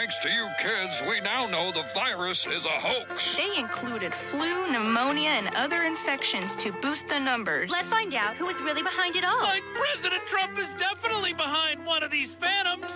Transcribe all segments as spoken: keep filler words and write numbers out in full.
Thanks to you kids, we now know the virus is a hoax. They included flu, pneumonia, and other infections to boost the numbers. Let's find out who is really behind it all. Like President Trump is definitely behind one of these phantoms.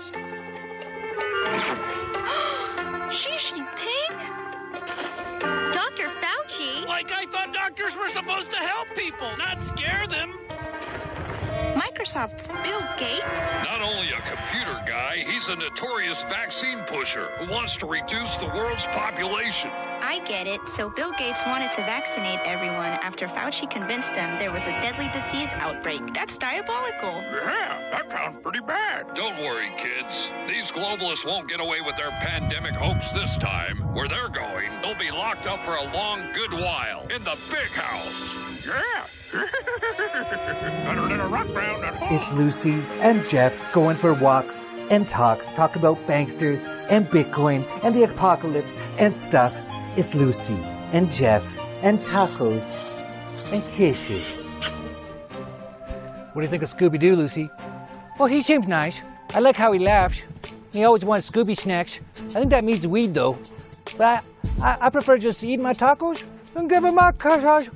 Xi Jinping? Doctor Fauci? Like I thought doctors were supposed to help people, not scare them. Microsoft's Bill Gates? Not only a computer guy, he's a notorious vaccine pusher who wants to reduce the world's population. I get it. So Bill Gates wanted to vaccinate everyone after Fauci convinced them there was a deadly disease outbreak. That's diabolical. Yeah, that sounds pretty bad. Don't worry, kids. These globalists won't get away with their pandemic hoax this time. Where they're going, they'll be locked up for a long, good while in the big house. Yeah. Better than a rock ground at home. It's Lucy and Jeff going for walks and talks, talk about banksters and Bitcoin and the apocalypse and stuff. It's Lucy and Jeff and tacos and kisses. What do you think of Scooby-Doo, Lucy? Well, he seems nice. I like how he laughs. He always wants Scooby snacks. I think that means weed, though. But I, I prefer just to eat my tacos and give him my kisses.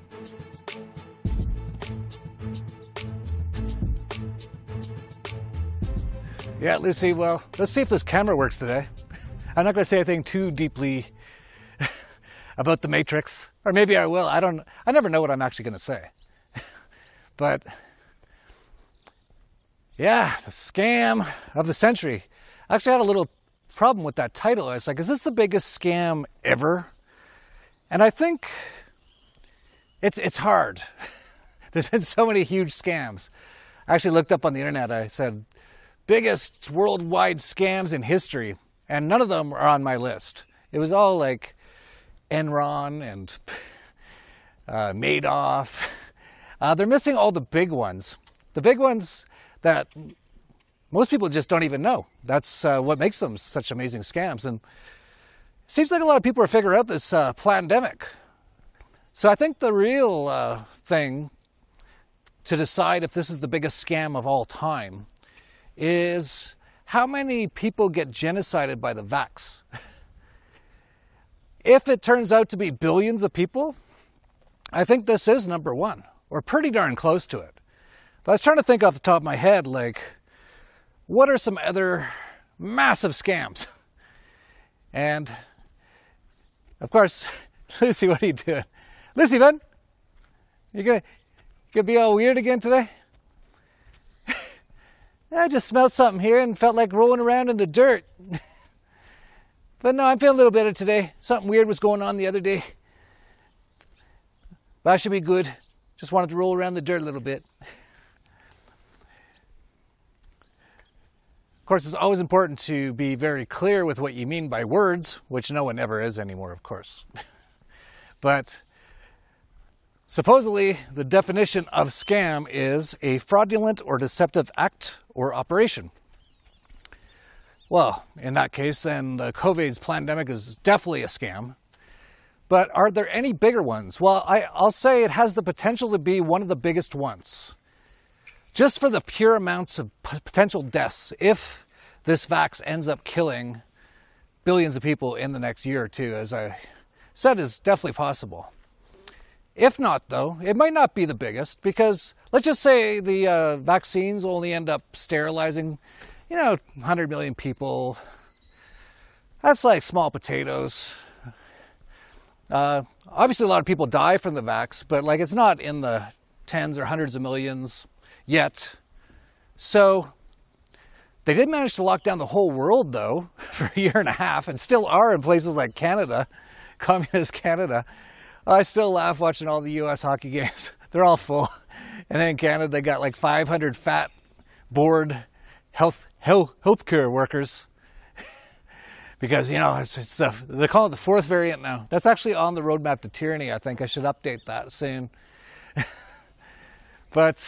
Yeah, Lucy, well, let's see if this camera works today. I'm not going to say anything too deeply about the Matrix. Or maybe I will. I don't, I never know what I'm actually going to say. But, yeah, the scam of the century. I actually had a little problem with that title. I was like, is this the biggest scam ever? And I think it's, it's hard. There's been so many huge scams. I actually looked up on the internet. I said, biggest worldwide scams in history, and none of them are on my list. It was all like Enron and uh, Madoff. Uh, they're missing all the big ones. The big ones that most people just don't even know. That's uh, what makes them such amazing scams. And it seems like a lot of people are figuring out this uh, pandemic. So I think the real uh, thing to decide if this is the biggest scam of all time is how many people get genocided by the vax. If it turns out to be billions of people, I think this is number one, or pretty darn close to it. But I was trying to think off the top of my head, like, what are some other massive scams? And, of course, Lucy, what are you doing? Lucy, man, you gonna, you gonna be all weird again today? I just smelled something here and felt like rolling around in the dirt. But no, I'm feeling a little better today. Something weird was going on the other day. But I should be good. Just wanted to roll around the dirt a little bit. Of course, it's always important to be very clear with what you mean by words, which no one ever is anymore, of course. But supposedly, the definition of scam is a fraudulent or deceptive act or operation. Well, in that case, then the COVID's pandemic is definitely a scam. But are there any bigger ones? Well, I, I'll say it has the potential to be one of the biggest ones. Just for the pure amounts of p- potential deaths, if this vax ends up killing billions of people in the next year or two, as I said, is definitely possible. If not, though, it might not be the biggest, because let's just say the uh, vaccines only end up sterilizing, you know, one hundred million people. That's like small potatoes. Uh, obviously, a lot of people die from the vax, but like it's not in the tens or hundreds of millions yet. So they did manage to lock down the whole world, though, for a year and a half, and still are in places like Canada, communist Canada. I still laugh watching all the U S hockey games. They're all full. And then in Canada, they got like five hundred fat, bored health, health, healthcare workers. Because, you know, it's, it's the, they call it the fourth variant now. That's actually on the roadmap to tyranny. I think I should update that soon. But,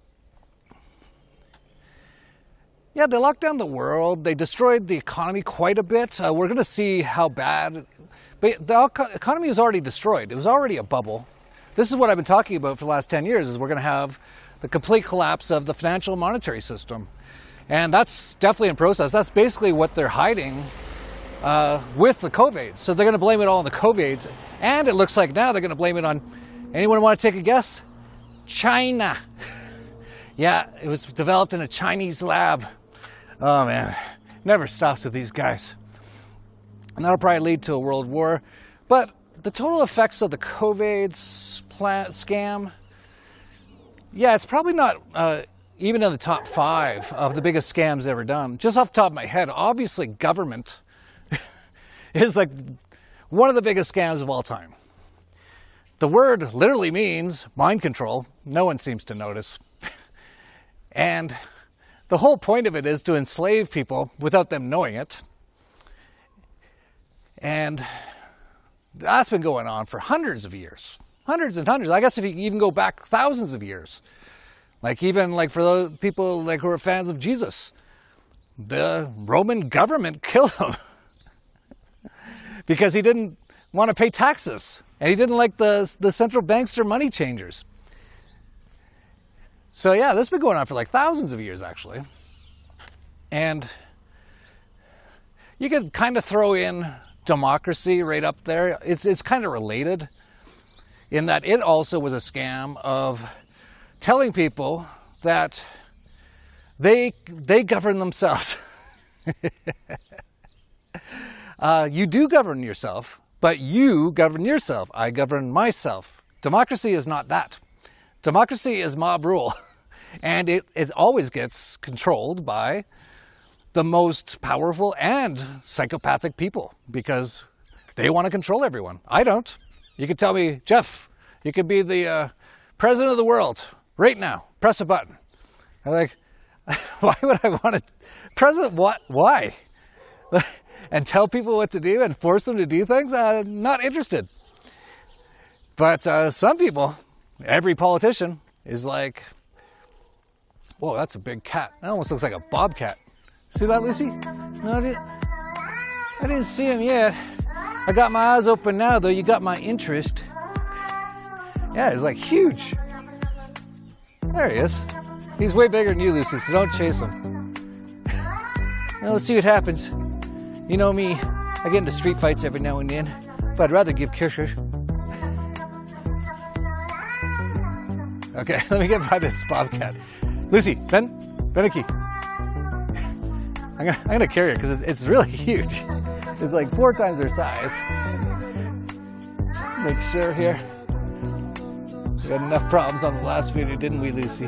yeah, they locked down the world. They destroyed the economy quite a bit. Uh, we're going to see how bad. But the economy is already destroyed. It was already a bubble. This is what I've been talking about for the last ten years, is we're going to have the complete collapse of the financial and monetary system. And that's definitely in process. That's basically what they're hiding uh, with the COVIDs. So they're going to blame it all on the COVIDs. And it looks like now they're going to blame it on, anyone want to take a guess? China. Yeah, it was developed in a Chinese lab. Oh man, never stops with these guys. And that'll probably lead to a world war. But the total effects of the COVID plant scam, yeah, it's probably not uh, even in the top five of the biggest scams ever done. Just off the top of my head, obviously government is like one of the biggest scams of all time. The word literally means mind control. No one seems to notice. And the whole point of it is to enslave people without them knowing it. And that's been going on for hundreds of years. Hundreds and hundreds. I guess if you even go back thousands of years. Like even like for those people like who are fans of Jesus, the Roman government killed him because he didn't want to pay taxes and he didn't like the the central banks or money changers. So yeah, this has been going on for like thousands of years actually. And you could kind of throw in democracy right up there. It's it's kind of related in that it also was a scam of telling people that they they govern themselves. uh, you do govern yourself, but you govern yourself. I govern myself. Democracy is not that. Democracy is mob rule, and it, it always gets controlled by the most powerful and psychopathic people because they want to control everyone. I don't. You could tell me, Jeff, you could be the uh, president of the world right now. Press a button. I'm like, why would I want to? President, what? Why? And tell people what to do and force them to do things? Uh, not interested. But uh, some people, every politician is like, whoa, that's a big cat. That almost looks like a bobcat. See that, Lucy? No, I didn't, I didn't see him yet. I got my eyes open now, though. You got my interest. Yeah, he's like huge. There he is. He's way bigger than you, Lucy, so don't chase him. Now, let's see what happens. You know me, I get into street fights every now and then, but I'd rather give kisses. Okay, let me get by this bobcat. Lucy, Ben, Beniki. I'm gonna, I'm gonna carry her because it's, it's really huge. It's like four times her size. Make sure here. We had enough problems on the last video, didn't we, Lucy?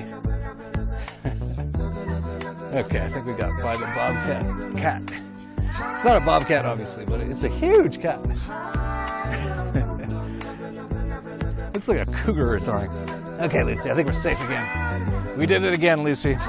Okay, I think we got by the bobcat cat. It's not a bobcat, obviously, but it's a huge cat. Looks like a cougar or something. Okay, Lucy, I think we're safe again. We did it again, Lucy.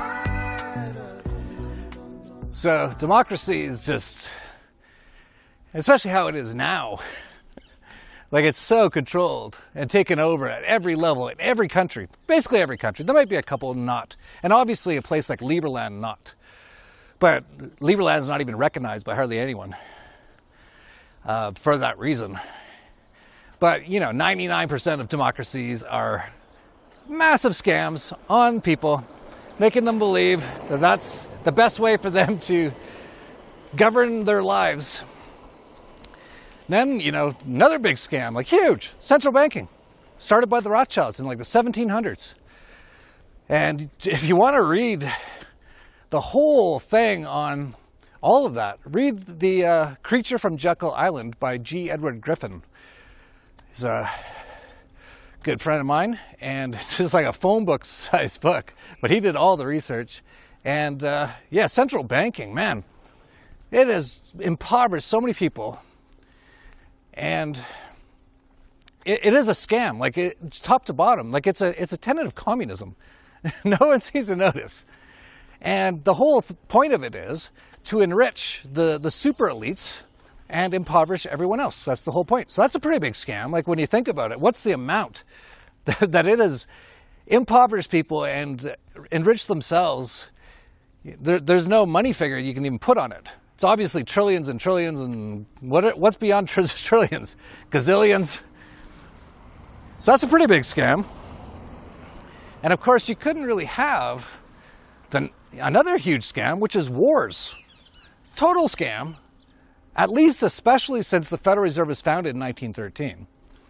So, democracy is just, especially how it is now, like it's so controlled and taken over at every level, in every country, basically every country. There might be a couple not, and obviously a place like Liberland not. But Liberland is not even recognized by hardly anyone uh, for that reason. But, you know, ninety-nine percent of democracies are massive scams on people, making them believe that that's the best way for them to govern their lives. Then, you know, another big scam, like huge, central banking, started by the Rothschilds in like the seventeen hundreds. And if you want to read the whole thing on all of that, read The uh, Creature from Jekyll Island by G. Edward Griffin. He's a good friend of mine, and it's just like a phone book sized book, but he did all the research. And uh, yeah, central banking, man, it has impoverished so many people. And it, it is a scam, like it, top to bottom, like it's a, it's a tenet of communism. No one seems to notice. And the whole th- point of it is to enrich the, the super elites and impoverish everyone else. That's the whole point. So that's a pretty big scam. Like when you think about it, what's the amount that, that it has impoverished people and enriched themselves? There, there's no money figure you can even put on it. It's obviously trillions and trillions and what, what's beyond tr- trillions? Gazillions. So that's a pretty big scam. And of course, you couldn't really have the, another huge scam, which is wars. Total scam. At least especially since the Federal Reserve was founded in nineteen thirteen.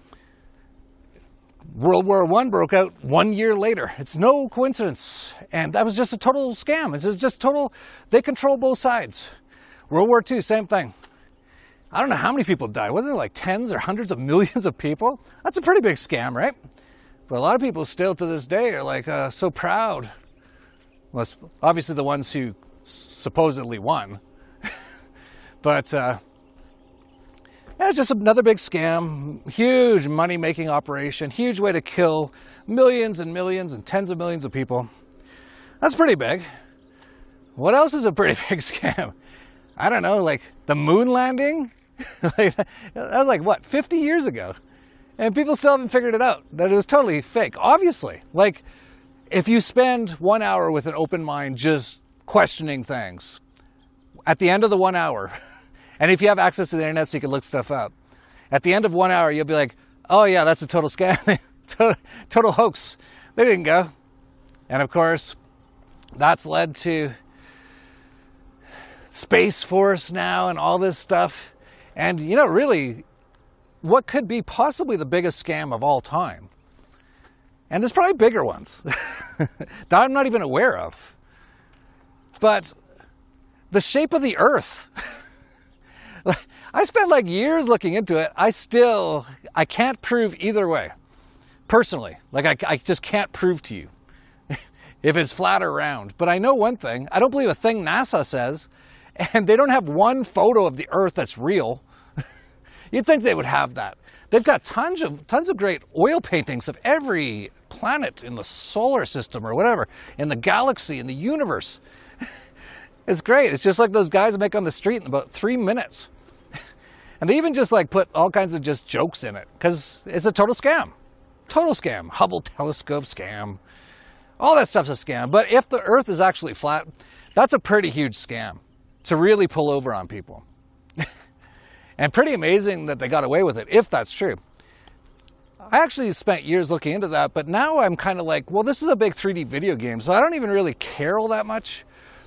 World War One broke out one year later. It's no coincidence. And that was just a total scam. It's just total, they control both sides. World War Two, same thing. I don't know how many people died. Wasn't it like tens or hundreds of millions of people? That's a pretty big scam, right? But a lot of people still to this day are like uh, so proud. Well, obviously the ones who supposedly won. But uh, yeah, it's just another big scam, huge money-making operation, huge way to kill millions and millions and tens of millions of people. That's pretty big. What else is a pretty big scam? I don't know, like the moon landing? Like, that was like, what, fifty years ago? And people still haven't figured it out, that it was totally fake, obviously. Like, if you spend one hour with an open mind just questioning things, at the end of the one hour, and if you have access to the internet so you can look stuff up, at the end of one hour, you'll be like, oh yeah, that's a total scam, total, total hoax. They didn't go. And of course, that's led to Space Force now and all this stuff. And, you know, really, what could be possibly the biggest scam of all time? And there's probably bigger ones that I'm not even aware of. But the shape of the Earth. I spent like years looking into it. I still, I can't prove either way. Personally, like I, I just can't prove to you if it's flat or round. But I know one thing. I don't believe a thing NASA says. And they don't have one photo of the Earth that's real. You'd think they would have that. They've got tons of tons of great oil paintings of every planet in the solar system or whatever, in the galaxy, in the universe. It's great. It's just like those guys make on the street in about three minutes. And they even just like put all kinds of just jokes in it because it's a total scam. Total scam. Hubble telescope scam. All that stuff's a scam. But if the Earth is actually flat, that's a pretty huge scam to really pull over on people. And pretty amazing that they got away with it, if that's true. I actually spent years looking into that, but now I'm kind of like, well, this is a big three D video game, so I don't even really care all that much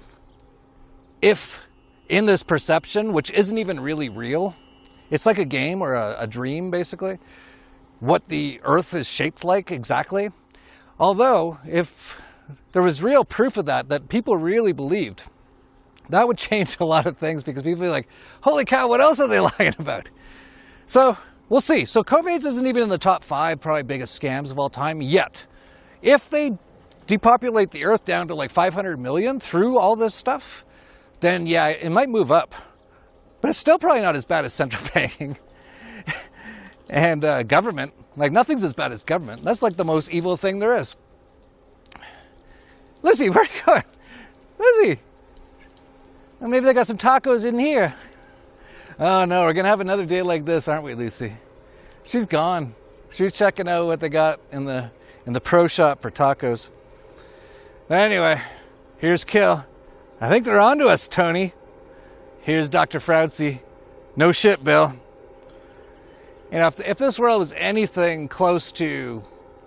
if in this perception, which isn't even really real, it's like a game or a, a dream, basically, what the Earth is shaped like exactly. Although, if there was real proof of that, that people really believed, that would change a lot of things because people would be like, holy cow, what else are they lying about? So, we'll see. So COVID's isn't even in the top five probably biggest scams of all time yet. If they depopulate the Earth down to like five hundred million through all this stuff, then yeah, it might move up. But it's still probably not as bad as central banking and uh, government. Like nothing's as bad as government. That's like the most evil thing there is. Lizzie, where are you going? Lizzie! Well, maybe they got some tacos in here. Oh no, we're gonna have another day like this, aren't we, Lucy? She's gone. She's checking out what they got in the in the pro shop for tacos. But anyway, here's Kill. I think they're on to us, Tony. Here's Doctor Fauci. No shit, Bill. You know, if, if this world was anything close to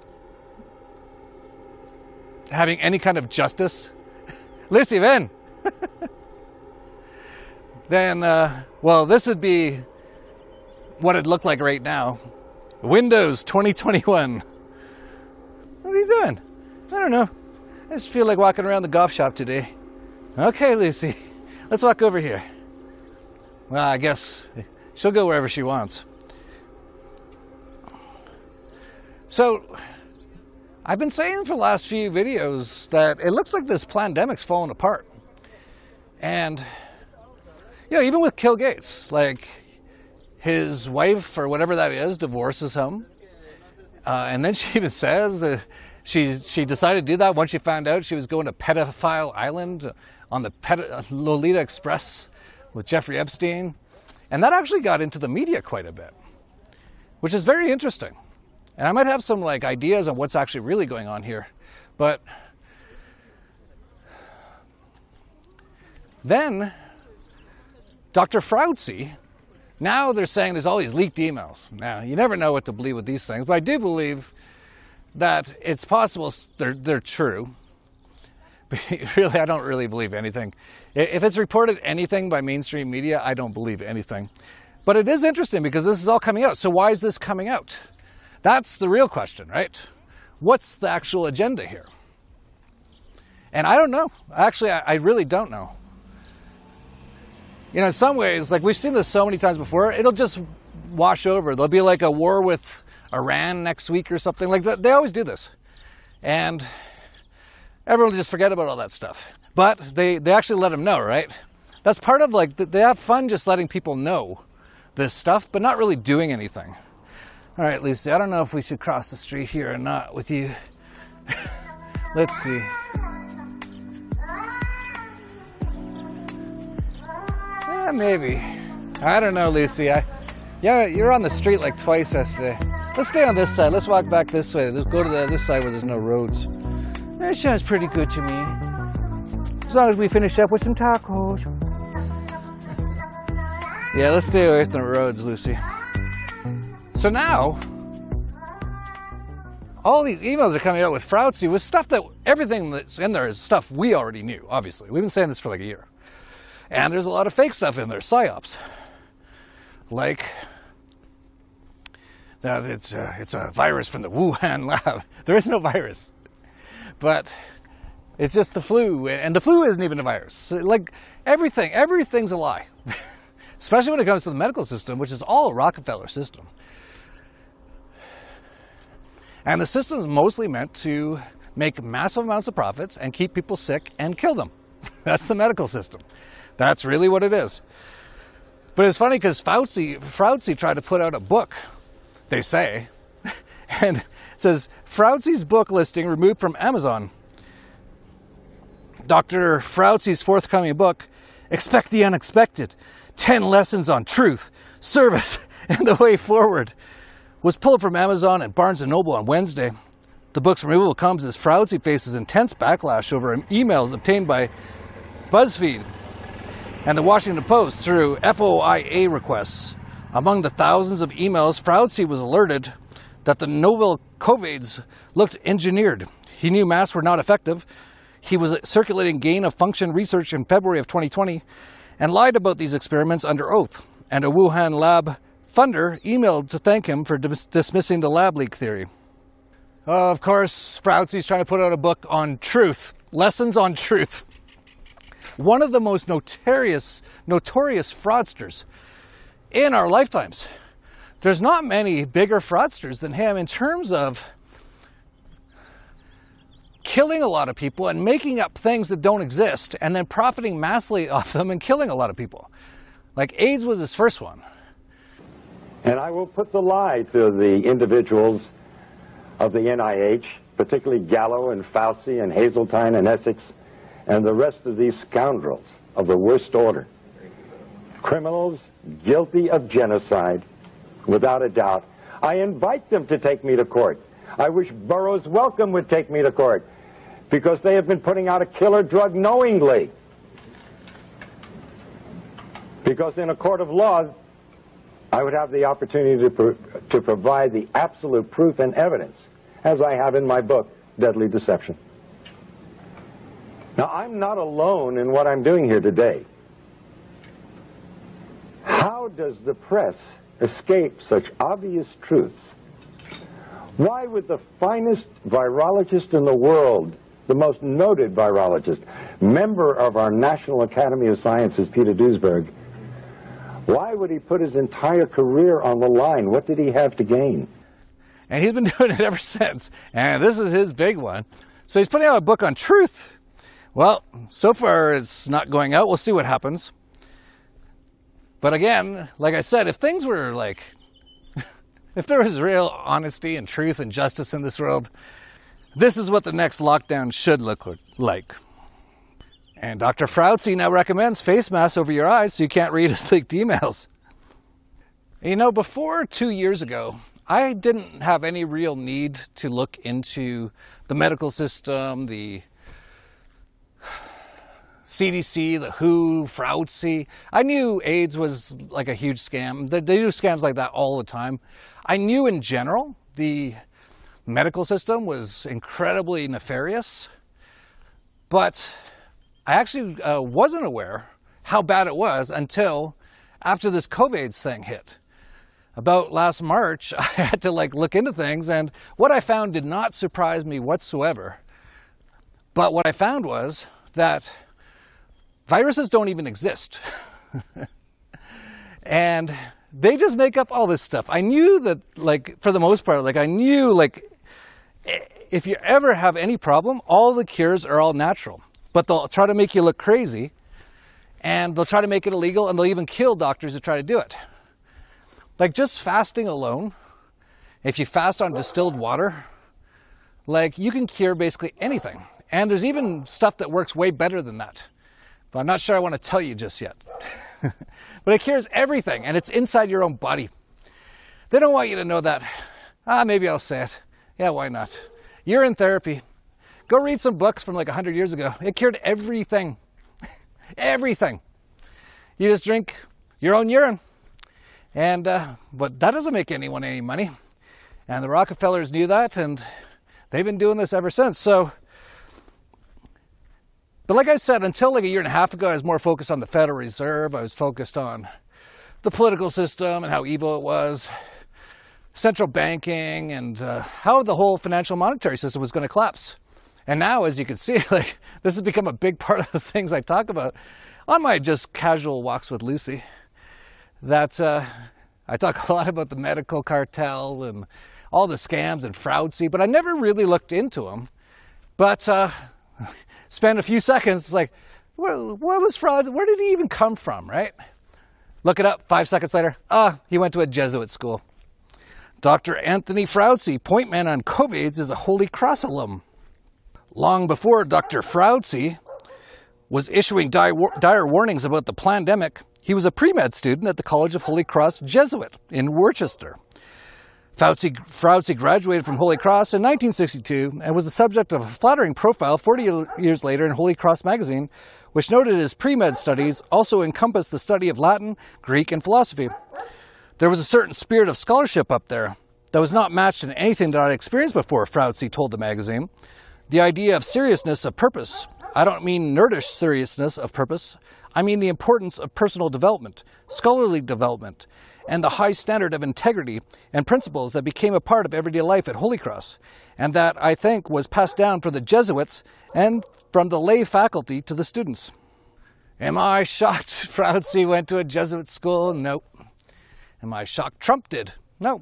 having any kind of justice, Lucy, ven. Then, uh, well, this would be what it looked like right now. Windows twenty twenty-one. What are you doing? I don't know. I just feel like walking around the golf shop today. Okay, Lucy, let's walk over here. Well, I guess she'll go wherever she wants. So, I've been saying for the last few videos that it looks like this pandemic's falling apart. And you know, even with Bill Gates, like his wife or whatever that is divorces him, uh, and then she even says that she she decided to do that once she found out she was going to Pedophile Island on the Ped- Lolita Express with Jeffrey Epstein, and that actually got into the media quite a bit, which is very interesting. And I might have some like ideas on what's actually really going on here, but then Doctor Fauci, now they're saying there's all these leaked emails. Now, you never know what to believe with these things, but I do believe that it's possible they're, they're true. Really, I don't really believe anything. If it's reported anything by mainstream media, I don't believe anything. But it is interesting because this is all coming out. So why is this coming out? That's the real question, right? What's the actual agenda here? And I don't know. Actually, I, I really don't know. You know, in some ways, like we've seen this so many times before, it'll just wash over. There'll be like a war with Iran next week or something like that. They always do this. And everyone will just forget about all that stuff. But they, they actually let them know, right? That's part of like, they have fun just letting people know this stuff, but not really doing anything. All right, Lucy, I don't know if we should cross the street here or not with you. Let's see. Yeah, maybe. I don't know, Lucy. I, yeah, you were on the street like twice yesterday. Let's stay on this side. Let's walk back this way. Let's go to the other side where there's no roads. That sounds pretty good to me. As long as we finish up with some tacos. Yeah, let's stay away from the roads, Lucy. So now, all these emails are coming out with Fauci with stuff that, everything that's in there is stuff we already knew, obviously. We've been saying this for like a year. And there's a lot of fake stuff in there, psyops. Like that it's a, it's a virus from the Wuhan lab. There is no virus. But it's just the flu, and the flu isn't even a virus. Like everything, everything's a lie. Especially when it comes to the medical system, which is all a Rockefeller system. And the system is mostly meant to make massive amounts of profits and keep people sick and kill them. That's the medical system. That's really what it is. But it's funny because Fauci, Fauci tried to put out a book, they say, and it says, Fauci's book listing removed from Amazon. Doctor Fauci's forthcoming book, Expect the Unexpected, ten Lessons on Truth, Service, and the Way Forward, was pulled from Amazon and Barnes and Noble on Wednesday. The book's removal comes as Fauci faces intense backlash over emails obtained by BuzzFeed and the Washington Post through F O I A requests. Among the thousands of emails, Fauci was alerted that the novel COVIDs looked engineered. He knew masks were not effective. He was circulating gain-of-function research in February of twenty twenty and lied about these experiments under oath. And a Wuhan lab funder emailed to thank him for dis- dismissing the lab leak theory. Uh, of course, Fauci's trying to put out a book on truth. Lessons on Truth. One of the most notorious, notorious fraudsters in our lifetimes. There's not many bigger fraudsters than him in terms of killing a lot of people and making up things that don't exist and then profiting massively off them and killing a lot of people. Like AIDS was his first one. And I will put the lie to the individuals of the N I H, particularly Gallo and Fauci and Hazeltine and Essex, and the rest of these scoundrels of the worst order. Criminals guilty of genocide, without a doubt. I invite them to take me to court. I wish Burroughs Wellcome would take me to court, because they have been putting out a killer drug knowingly. Because in a court of law, I would have the opportunity to, pro to provide the absolute proof and evidence, as I have in my book, Deadly Deception. Now, I'm not alone in what I'm doing here today. How does the press escape such obvious truths? Why would the finest virologist in the world, the most noted virologist, member of our National Academy of Sciences, Peter Duesberg, why would he put his entire career on the line? What did he have to gain? And he's been doing it ever since. And this is his big one. So he's putting out a book on truth. Well, so far it's not going out. We'll see what happens. But again, like I said, if things were like, if there was real honesty and truth and justice in this world, this is what the next lockdown should look like. And Doctor Fauci now recommends face masks over your eyes so you can't read his leaked emails. You know, before two years ago, I didn't have any real need to look into the medical system, the C D C, the W H O, Fauci. I knew AIDS was like a huge scam. They, they do scams like that all the time. I knew in general the medical system was incredibly nefarious. But I actually uh, wasn't aware how bad it was until after this COVID thing hit. About last March, I had to like look into things, and what I found did not surprise me whatsoever. But what I found was that viruses don't even exist. And they just make up all this stuff. I knew that, like, for the most part, like I knew, like, if you ever have any problem, all the cures are all natural. But they'll try to make you look crazy, and they'll try to make it illegal, and they'll even kill doctors who try to do it. Like, just fasting alone, if you fast on distilled water, like, you can cure basically anything. And there's even stuff that works way better than that. But I'm not sure I want to tell you just yet. But it cures everything, and it's inside your own body. They don't want you to know that. Ah, maybe I'll say it. Yeah, why not? Urine therapy. Go read some books from like one hundred years ago. It cured everything. Everything. You just drink your own urine. And, uh, but that doesn't make anyone any money. And the Rockefellers knew that, and they've been doing this ever since. So, but like I said, until like a year and a half ago, I was more focused on the Federal Reserve. I was focused on the political system and how evil it was, central banking, and uh, how the whole financial monetary system was going to collapse. And now, as you can see, like this has become a big part of the things I talk about on my just casual walks with Lucy. That uh, I talk a lot about the medical cartel and all the scams and fraudsy, but I never really looked into them. But uh, spend a few seconds like, what, what was fraud? Where did he even come from, right? Look it up. Five seconds later, ah, he went to a Jesuit school. Doctor Anthony Fauci, point man on COVID, is a Holy Cross alum. Long before Doctor Fauci was issuing dire warnings about the pandemic, he was a pre-med student at the College of Holy Cross Jesuit in Worcester. Fauci, Fauci graduated from Holy Cross in nineteen sixty-two and was the subject of a flattering profile forty years later in Holy Cross magazine, which noted his pre-med studies also encompassed the study of Latin, Greek, and philosophy. There was a certain spirit of scholarship up there that was not matched in anything that I'd experienced before, Fauci told the magazine. The idea of seriousness of purpose. I don't mean nerdish seriousness of purpose. I mean the importance of personal development, scholarly development, and the high standard of integrity and principles that became a part of everyday life at Holy Cross, and that, I think, was passed down from the Jesuits and from the lay faculty to the students. Am I shocked Fauci went to a Jesuit school? Nope. Am I shocked Trump did? No.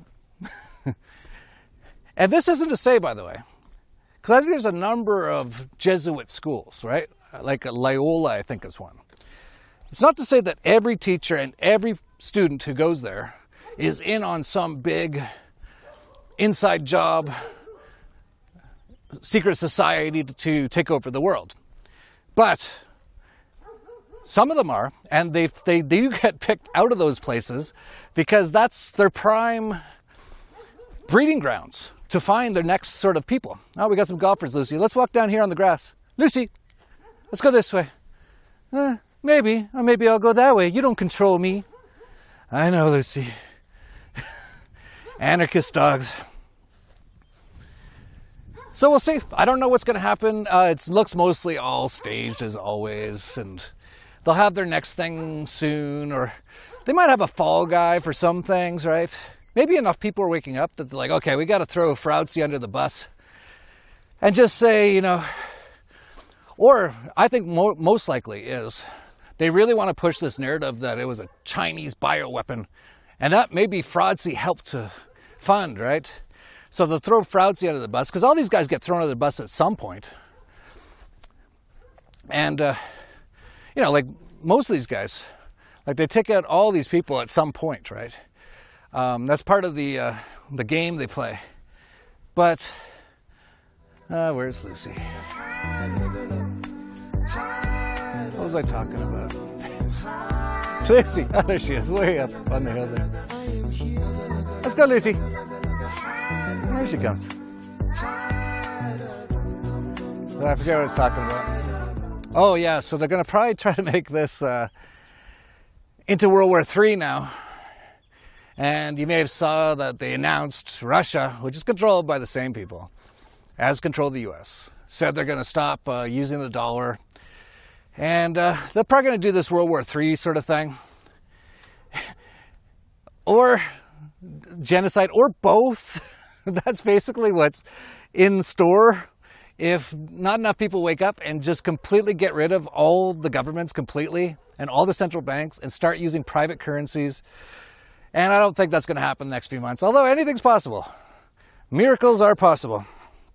And this isn't to say, by the way, because I think there's a number of Jesuit schools, right? Like Loyola, I think is one. It's not to say that every teacher and every student who goes there is in on some big inside job, secret society to take over the world. But some of them are, and they, they, they do get picked out of those places because that's their prime breeding grounds to find their next sort of people. Oh, we got some golfers, Lucy. Let's walk down here on the grass. Lucy, let's go this way. Uh, maybe, or maybe I'll go that way. You don't control me. I know, Lucy. Anarchist dogs. So we'll see. I don't know what's going to happen. Uh, it looks mostly all staged as always, and they'll have their next thing soon, or they might have a fall guy for some things, right? Maybe enough people are waking up that they're like, okay, we got to throw Fauci under the bus and just say, you know, or I think mo- most likely is they really want to push this narrative that it was a Chinese bioweapon, and that maybe Fauci helped to fund, right? So they'll throw Fauci under the bus, because all these guys get thrown under the bus at some point. And, uh, you know, like most of these guys, like they take out all these people at some point, right? Um, that's part of the uh, the game they play. But, uh, where's Lucy? What was I talking about? Lucy, oh, there she is, way up on the hill there. Let's go, Lucy. There she comes. So I forget what I was talking about. Oh yeah, so they're going to probably try to make this uh, into World War Three now. And you may have saw that they announced Russia, which is controlled by the same people, has controlled the U S. said they're going to stop uh, using the dollar. And uh, they're probably going to do this World War Three sort of thing. Or genocide, or both. That's basically what's in store if not enough people wake up and just completely get rid of all the governments completely and all the central banks and start using private currencies. And I don't think that's going to happen the next few months, although anything's possible. Miracles are possible.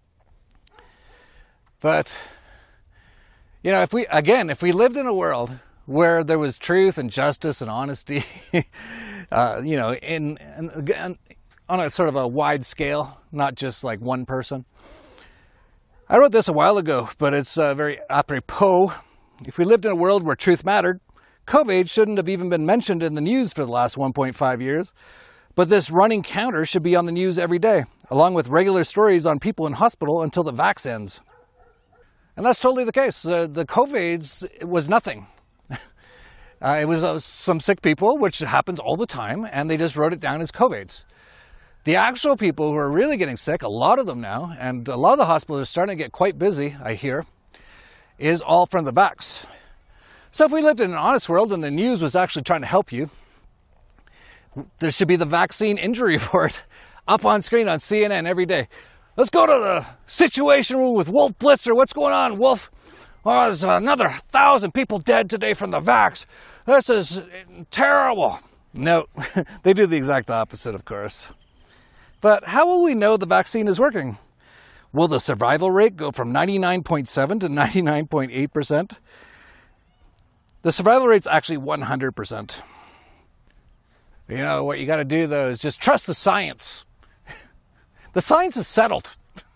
But, you know, if we, again, if we lived in a world where there was truth and justice and honesty, uh, you know, in, in, in on a sort of a wide scale, not just like one person. I wrote this a while ago, but it's uh, very apropos. If we lived in a world where truth mattered, COVID shouldn't have even been mentioned in the news for the last one point five years. But this running counter should be on the news every day, along with regular stories on people in hospital until the vax ends. And that's totally the case. Uh, the COVIDs was nothing. uh, it was uh, some sick people, which happens all the time, and they just wrote it down as COVIDs. The actual people who are really getting sick, a lot of them now, and a lot of the hospitals are starting to get quite busy, I hear, is all from the vax. So if we lived in an honest world and the news was actually trying to help you, there should be the vaccine injury report up on screen on C N N every day. Let's go to the situation room with Wolf Blitzer. What's going on, Wolf? Oh, there's another thousand people dead today from the vax. This is terrible. No, they do the exact opposite, of course. But how will we know the vaccine is working? Will the survival rate go from ninety-nine point seven to ninety-nine point eight percent? The survival rate's actually one hundred percent. You know, what you got to do, though, is just trust the science. The science is settled.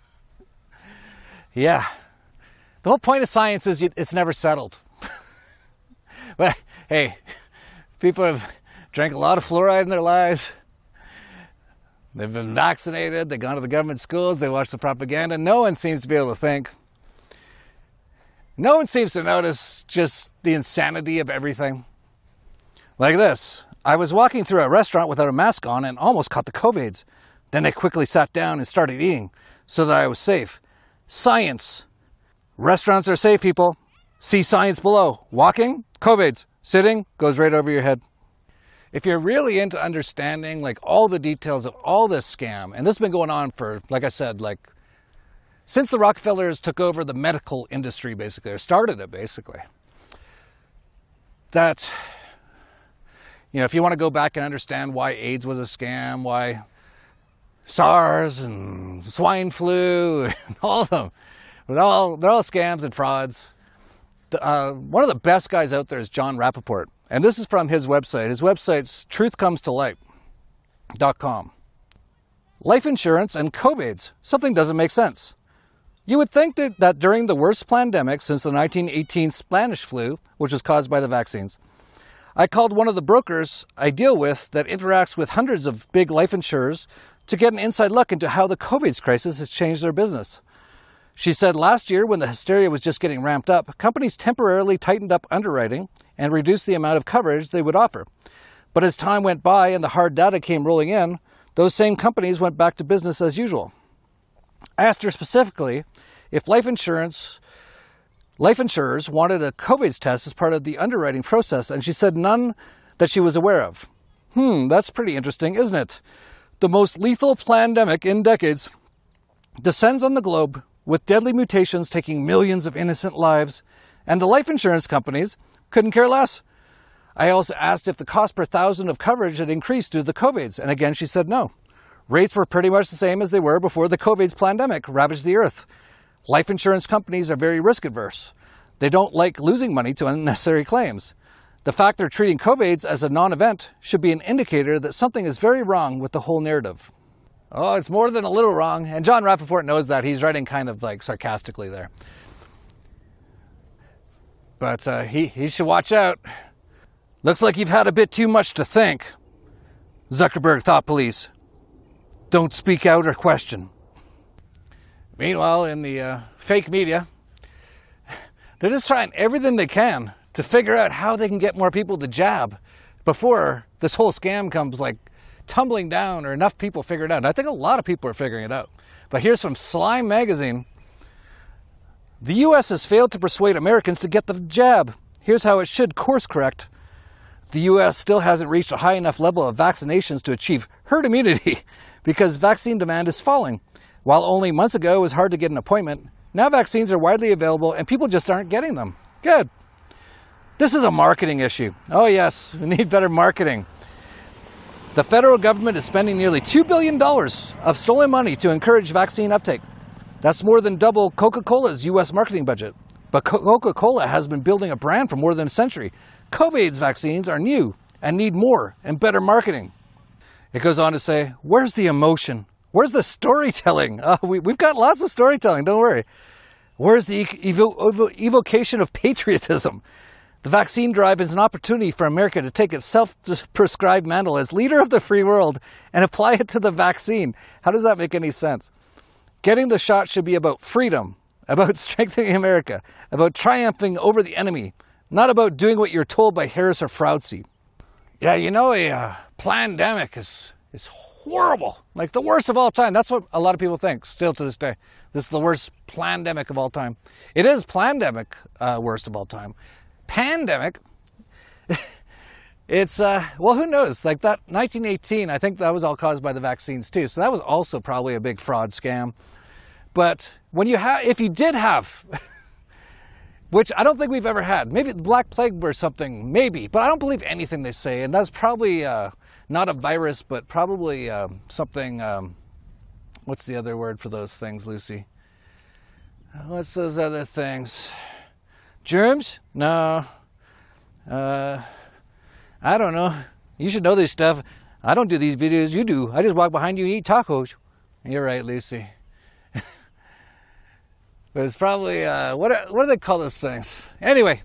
Yeah. The whole point of science is it's never settled. But, hey, people have drank a lot of fluoride in their lives. They've been vaccinated, they've gone to the government schools, they watch the propaganda. No one seems to be able to think. No one seems to notice just the insanity of everything. Like this. I was walking through a restaurant without a mask on and almost caught the COVIDs. Then I quickly sat down and started eating so that I was safe. Science. Restaurants are safe, people. See science below. Walking, COVIDs. Sitting, goes right over your head. If you're really into understanding like all the details of all this scam, and this has been going on for, like I said, like since the Rockefellers took over the medical industry, basically, or started it, basically, that, you know, if you want to go back and understand why AIDS was a scam, why SARS and swine flu, and all of them, they're all, they're all scams and frauds. Uh, one of the best guys out there is John Rappaport. And this is from his website. His website's truth comes to light dot com. Life insurance and COVIDs. Something doesn't make sense. You would think that, that during the worst pandemic since the nineteen eighteen Spanish flu, which was caused by the vaccines, I called one of the brokers I deal with that interacts with hundreds of big life insurers to get an inside look into how the COVID crisis has changed their business. She said last year, when the hysteria was just getting ramped up, companies temporarily tightened up underwriting and reduced the amount of coverage they would offer. But as time went by and the hard data came rolling in, those same companies went back to business as usual. I asked her specifically if life insurance, life insurers wanted a COVID test as part of the underwriting process, and she said none that she was aware of. Hmm, that's pretty interesting, isn't it? The most lethal pandemic in decades descends on the globe with deadly mutations taking millions of innocent lives, and the life insurance companies couldn't care less. I also asked if the cost per thousand of coverage had increased due to the COVIDs, and again she said no. Rates were pretty much the same as they were before the COVIDs pandemic ravaged the earth. Life insurance companies are very risk adverse. They don't like losing money to unnecessary claims. The fact they're treating COVIDs as a non-event should be an indicator that something is very wrong with the whole narrative. Oh, it's more than a little wrong, and John Rappaport knows that. He's writing kind of like sarcastically there. But uh, he, he should watch out. Looks like you've had a bit too much to think. Zuckerberg thought police. Don't speak out or question. Meanwhile, in the uh, fake media, they're just trying everything they can to figure out how they can get more people to jab before this whole scam comes like tumbling down or enough people figure it out. And I think a lot of people are figuring it out. But here's from Slime Magazine. The U S has failed to persuade Americans to get the jab. Here's how it should course correct. The U S still hasn't reached a high enough level of vaccinations to achieve herd immunity because vaccine demand is falling. While only months ago it was hard to get an appointment, now vaccines are widely available and people just aren't getting them. Good. This is a marketing issue. Oh yes, we need better marketing. The federal government is spending nearly two billion dollars of stolen money to encourage vaccine uptake. That's more than double Coca-Cola's U S marketing budget. But Coca-Cola has been building a brand for more than a century. COVID's vaccines are new and need more and better marketing. It goes on to say, where's the emotion? Where's the storytelling? Uh, we, we've got lots of storytelling, don't worry. Where's the evo evo evocation of patriotism? The vaccine drive is an opportunity for America to take its self-prescribed mantle as leader of the free world and apply it to the vaccine. How does that make any sense? Getting the shot should be about freedom, about strengthening America, about triumphing over the enemy, not about doing what you're told by Harris or Fauci. Yeah, you know, a uh, plandemic is, is horrible, like the worst of all time. That's what a lot of people think, still to this day. This is the worst plandemic of all time. It is plandemic, uh, worst of all time. Pandemic, it's, uh, well, who knows? Like that nineteen eighteen, I think that was all caused by the vaccines too. So that was also probably a big fraud scam. But when you have, if you did have, which I don't think we've ever had, maybe the Black Plague or something, maybe, but I don't believe anything they say. And that's probably uh, not a virus, but probably uh, something, um, what's the other word for those things, Lucy? What's those other things? Germs? No. Uh, I don't know. You should know this stuff. I don't do these videos. You do. I just walk behind you and eat tacos. You're right, Lucy. But it's probably, uh, what, what do they call those things? Anyway,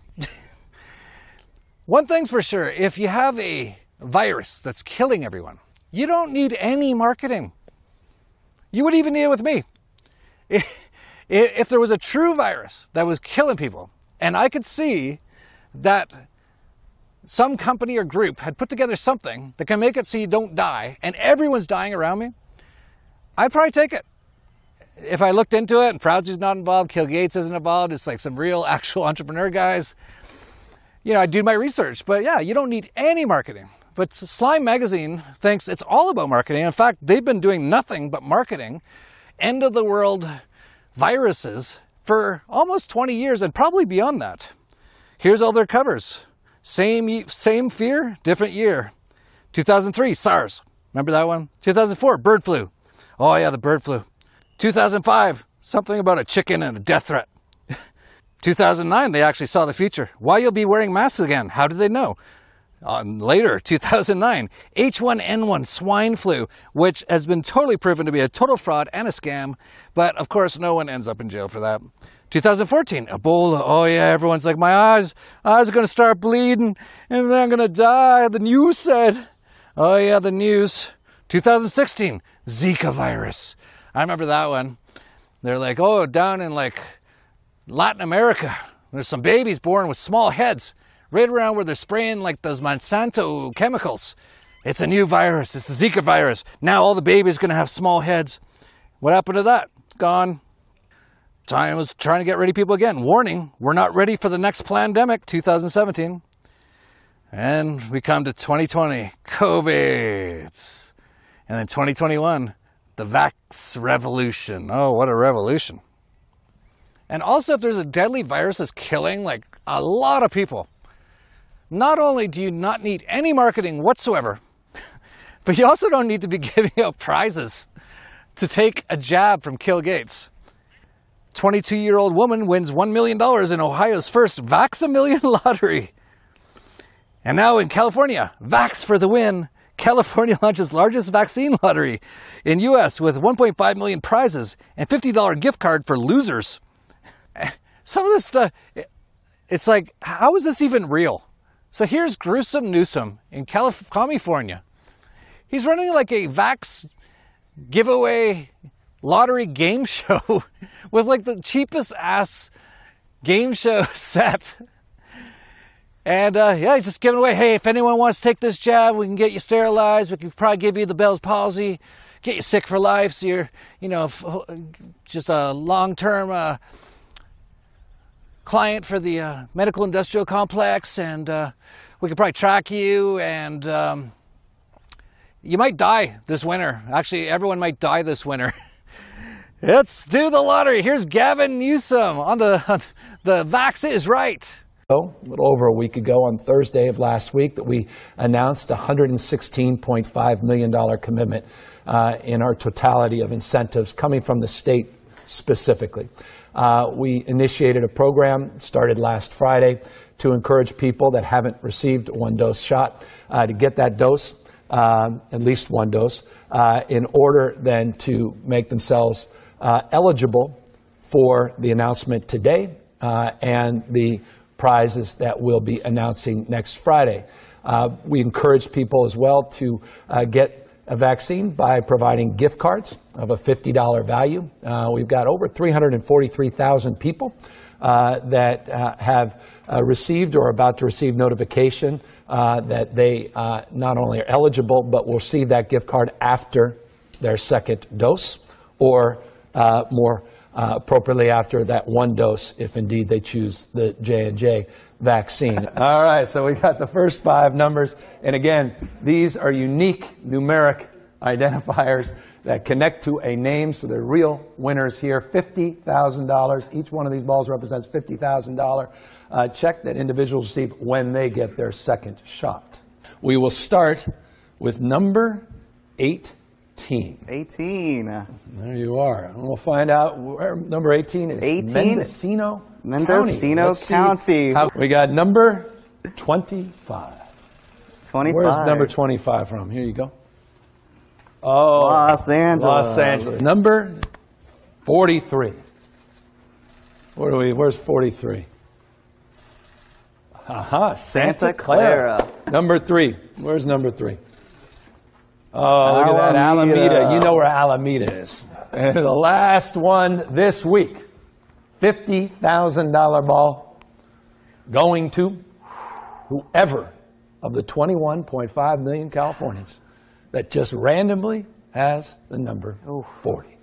one thing's for sure. If you have a virus that's killing everyone, you don't need any marketing. You would even need it with me. If, if there was a true virus that was killing people, and I could see that some company or group had put together something that can make it so you don't die, and everyone's dying around me, I'd probably take it. If I looked into it and Fauci's not involved, Bill Gates isn't involved, it's like some real actual entrepreneur guys, you know, I'd do my research. But yeah, you don't need any marketing. But Slime Magazine thinks it's all about marketing. In fact, they've been doing nothing but marketing end of the world viruses for almost twenty years and probably beyond that. Here's all their covers. Same, same fear, different year. two thousand three, SARS. Remember that one? two thousand four, bird flu. Oh yeah, the bird flu. two thousand five, something about a chicken and a death threat. two thousand nine, they actually saw the future. Why you'll be wearing masks again? How did they know? Um, later, two thousand nine, H one N one swine flu, which has been totally proven to be a total fraud and a scam, but of course no one ends up in jail for that. two thousand fourteen, Ebola. Oh yeah, everyone's like, my eyes, eyes are going to start bleeding and then I'm going to die, the news said. Oh yeah, the news. two thousand sixteen, Zika virus. I remember that one. They're like, oh, down in like Latin America, there's some babies born with small heads. Right around where they're spraying like those Monsanto chemicals. It's a new virus. It's the Zika virus. Now all the babies are going to have small heads. What happened to that? Gone. Time was trying to get ready people again. Warning, we're not ready for the next plandemic, two thousand seventeen. And we come to twenty twenty, COVID. And then twenty twenty-one, the vax revolution. Oh, what a revolution. And also, if there's a deadly virus that's killing like a lot of people, not only do you not need any marketing whatsoever, but you also don't need to be giving out prizes to take a jab from Bill Gates. twenty-two-year-old woman wins one million dollars in Ohio's first Vax-A-Million lottery. And now in California, Vax for the win. California launches largest vaccine lottery in U S with one point five million prizes and fifty dollar gift card for losers. Some of this stuff, it's like, how is this even real? So here's Gruesome Newsom in California. He's running like a Vax giveaway lottery game show with like the cheapest ass game show set. And uh, yeah, he's just giving away, hey, if anyone wants to take this jab, we can get you sterilized. We can probably give you the Bell's palsy, get you sick for life. So you're, you know, just a long-term uh, client for the uh, medical industrial complex, and uh, we could probably track you, and um, you might die this winter. Actually, everyone might die this winter. Let's do the lottery. Here's Gavin Newsom on the on the Vax is right. A little over a week ago, on Thursday of last week, that we announced a one hundred sixteen point five million dollars commitment uh, in our totality of incentives coming from the state specifically. Uh, we initiated a program, started last Friday, to encourage people that haven't received a one-dose shot uh, to get that dose, um, at least one dose, uh, in order then to make themselves uh, eligible for the announcement today uh, and the prizes that we'll be announcing next Friday. Uh, we encourage people as well to uh, get a vaccine by providing gift cards of a fifty dollars value. Uh, we've got over three hundred forty-three thousand people uh, that uh, have uh, received or are about to receive notification uh, that they uh, not only are eligible, but will receive that gift card after their second dose, or uh, more Uh, appropriately after that one dose, if indeed they choose the J and J vaccine. All right, so we got the first five numbers. And again, these are unique numeric identifiers that connect to a name, so they're real winners here. fifty thousand dollars. Each one of these balls represents fifty thousand dollars uh, check that individuals receive when they get their second shot. We will start with number eight. eighteen. There you are. And we'll find out where number eighteen is. eighteen? Mendocino, Mendocino County. County. How, we got number twenty-five. twenty-five. Where's number twenty-five from? Here you go. Oh, Los Angeles. Los Angeles. Number forty-three. Where do we? Where's forty-three? Aha, Santa, Santa Clara. Clara. Number three. Where's number three? Oh, look at that, Alameda. You know where Alameda is. And the last one this week, fifty thousand dollars ball going to whoever of the twenty-one point five million Californians that just randomly has the number forty.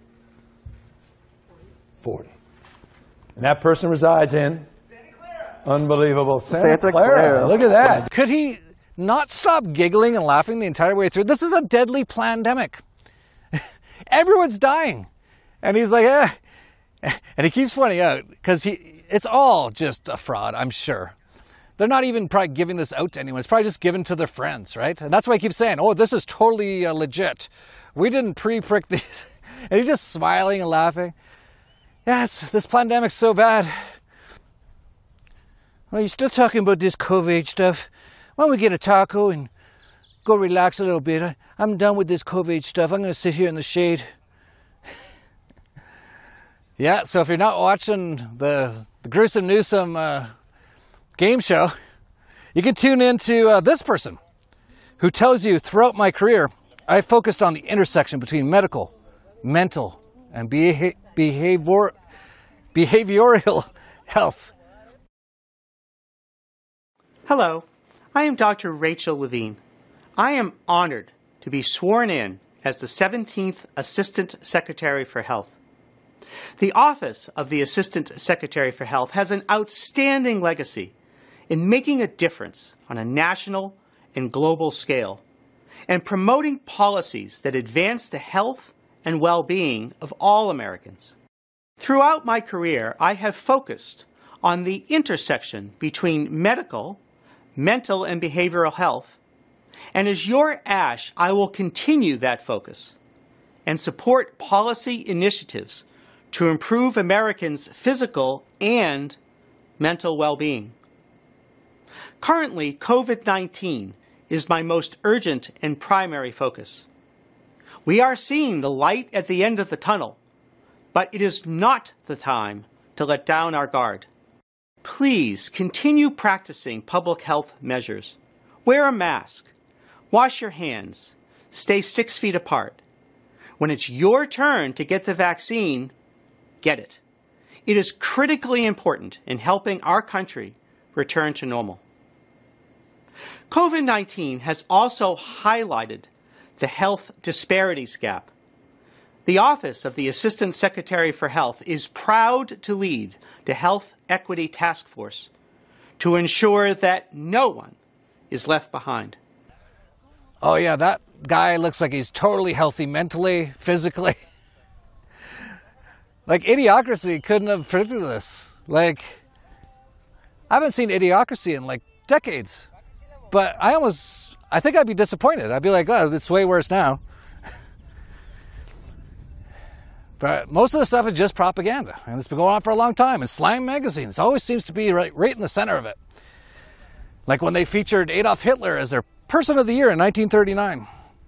forty. And that person resides in Santa Clara. Unbelievable. Santa, Santa Clara. Clara. Look at that. Could he not stop giggling and laughing the entire way through? This is a deadly pandemic. Everyone's dying. And he's like, eh. And he keeps pointing out, because he, it's all just a fraud, I'm sure. They're not even probably giving this out to anyone. It's probably just given to their friends, right? And that's why he keeps saying, oh, this is totally uh, legit. We didn't pre-prick these. And he's just smiling and laughing. Yes, this pandemic's so bad. Well, you're still talking about this COVID stuff. Why don't we get a taco and go relax a little bit? I, I'm done with this COVID stuff. I'm going to sit here in the shade. Yeah, so if you're not watching the, the Gruesome Newsom uh, game show, you can tune in to uh, this person who tells you, throughout my career, I focused on the intersection between medical, mental, and beha- behavior, behavioral health. Hello. I am Doctor Rachel Levine. I am honored to be sworn in as the seventeenth Assistant Secretary for Health. The Office of the Assistant Secretary for Health has an outstanding legacy in making a difference on a national and global scale and promoting policies that advance the health and well-being of all Americans. Throughout my career, I have focused on the intersection between medical, mental and behavioral health, and as your ash, I will continue that focus and support policy initiatives to improve Americans' physical and mental well-being. Currently, COVID nineteen is my most urgent and primary focus. We are seeing the light at the end of the tunnel, but it is not the time to let down our guard. Please continue practicing public health measures. Wear a mask. Wash your hands. Stay six feet apart. When it's your turn to get the vaccine, get it. It is critically important in helping our country return to normal. COVID nineteen has also highlighted the health disparities gap. The Office of the Assistant Secretary for Health is proud to lead the Health Equity Task Force to ensure that no one is left behind. Oh yeah, that guy looks like he's totally healthy mentally, physically. Like, Idiocracy couldn't have predicted this. Like, I haven't seen Idiocracy in like decades, but I almost, I think I'd be disappointed. I'd be like, oh, it's way worse now. But most of the stuff is just propaganda, and it's been going on for a long time. And Slime magazine, it always seems to be right, right in the center of it. Like when they featured Adolf Hitler as their Person of the Year in nineteen thirty-nine.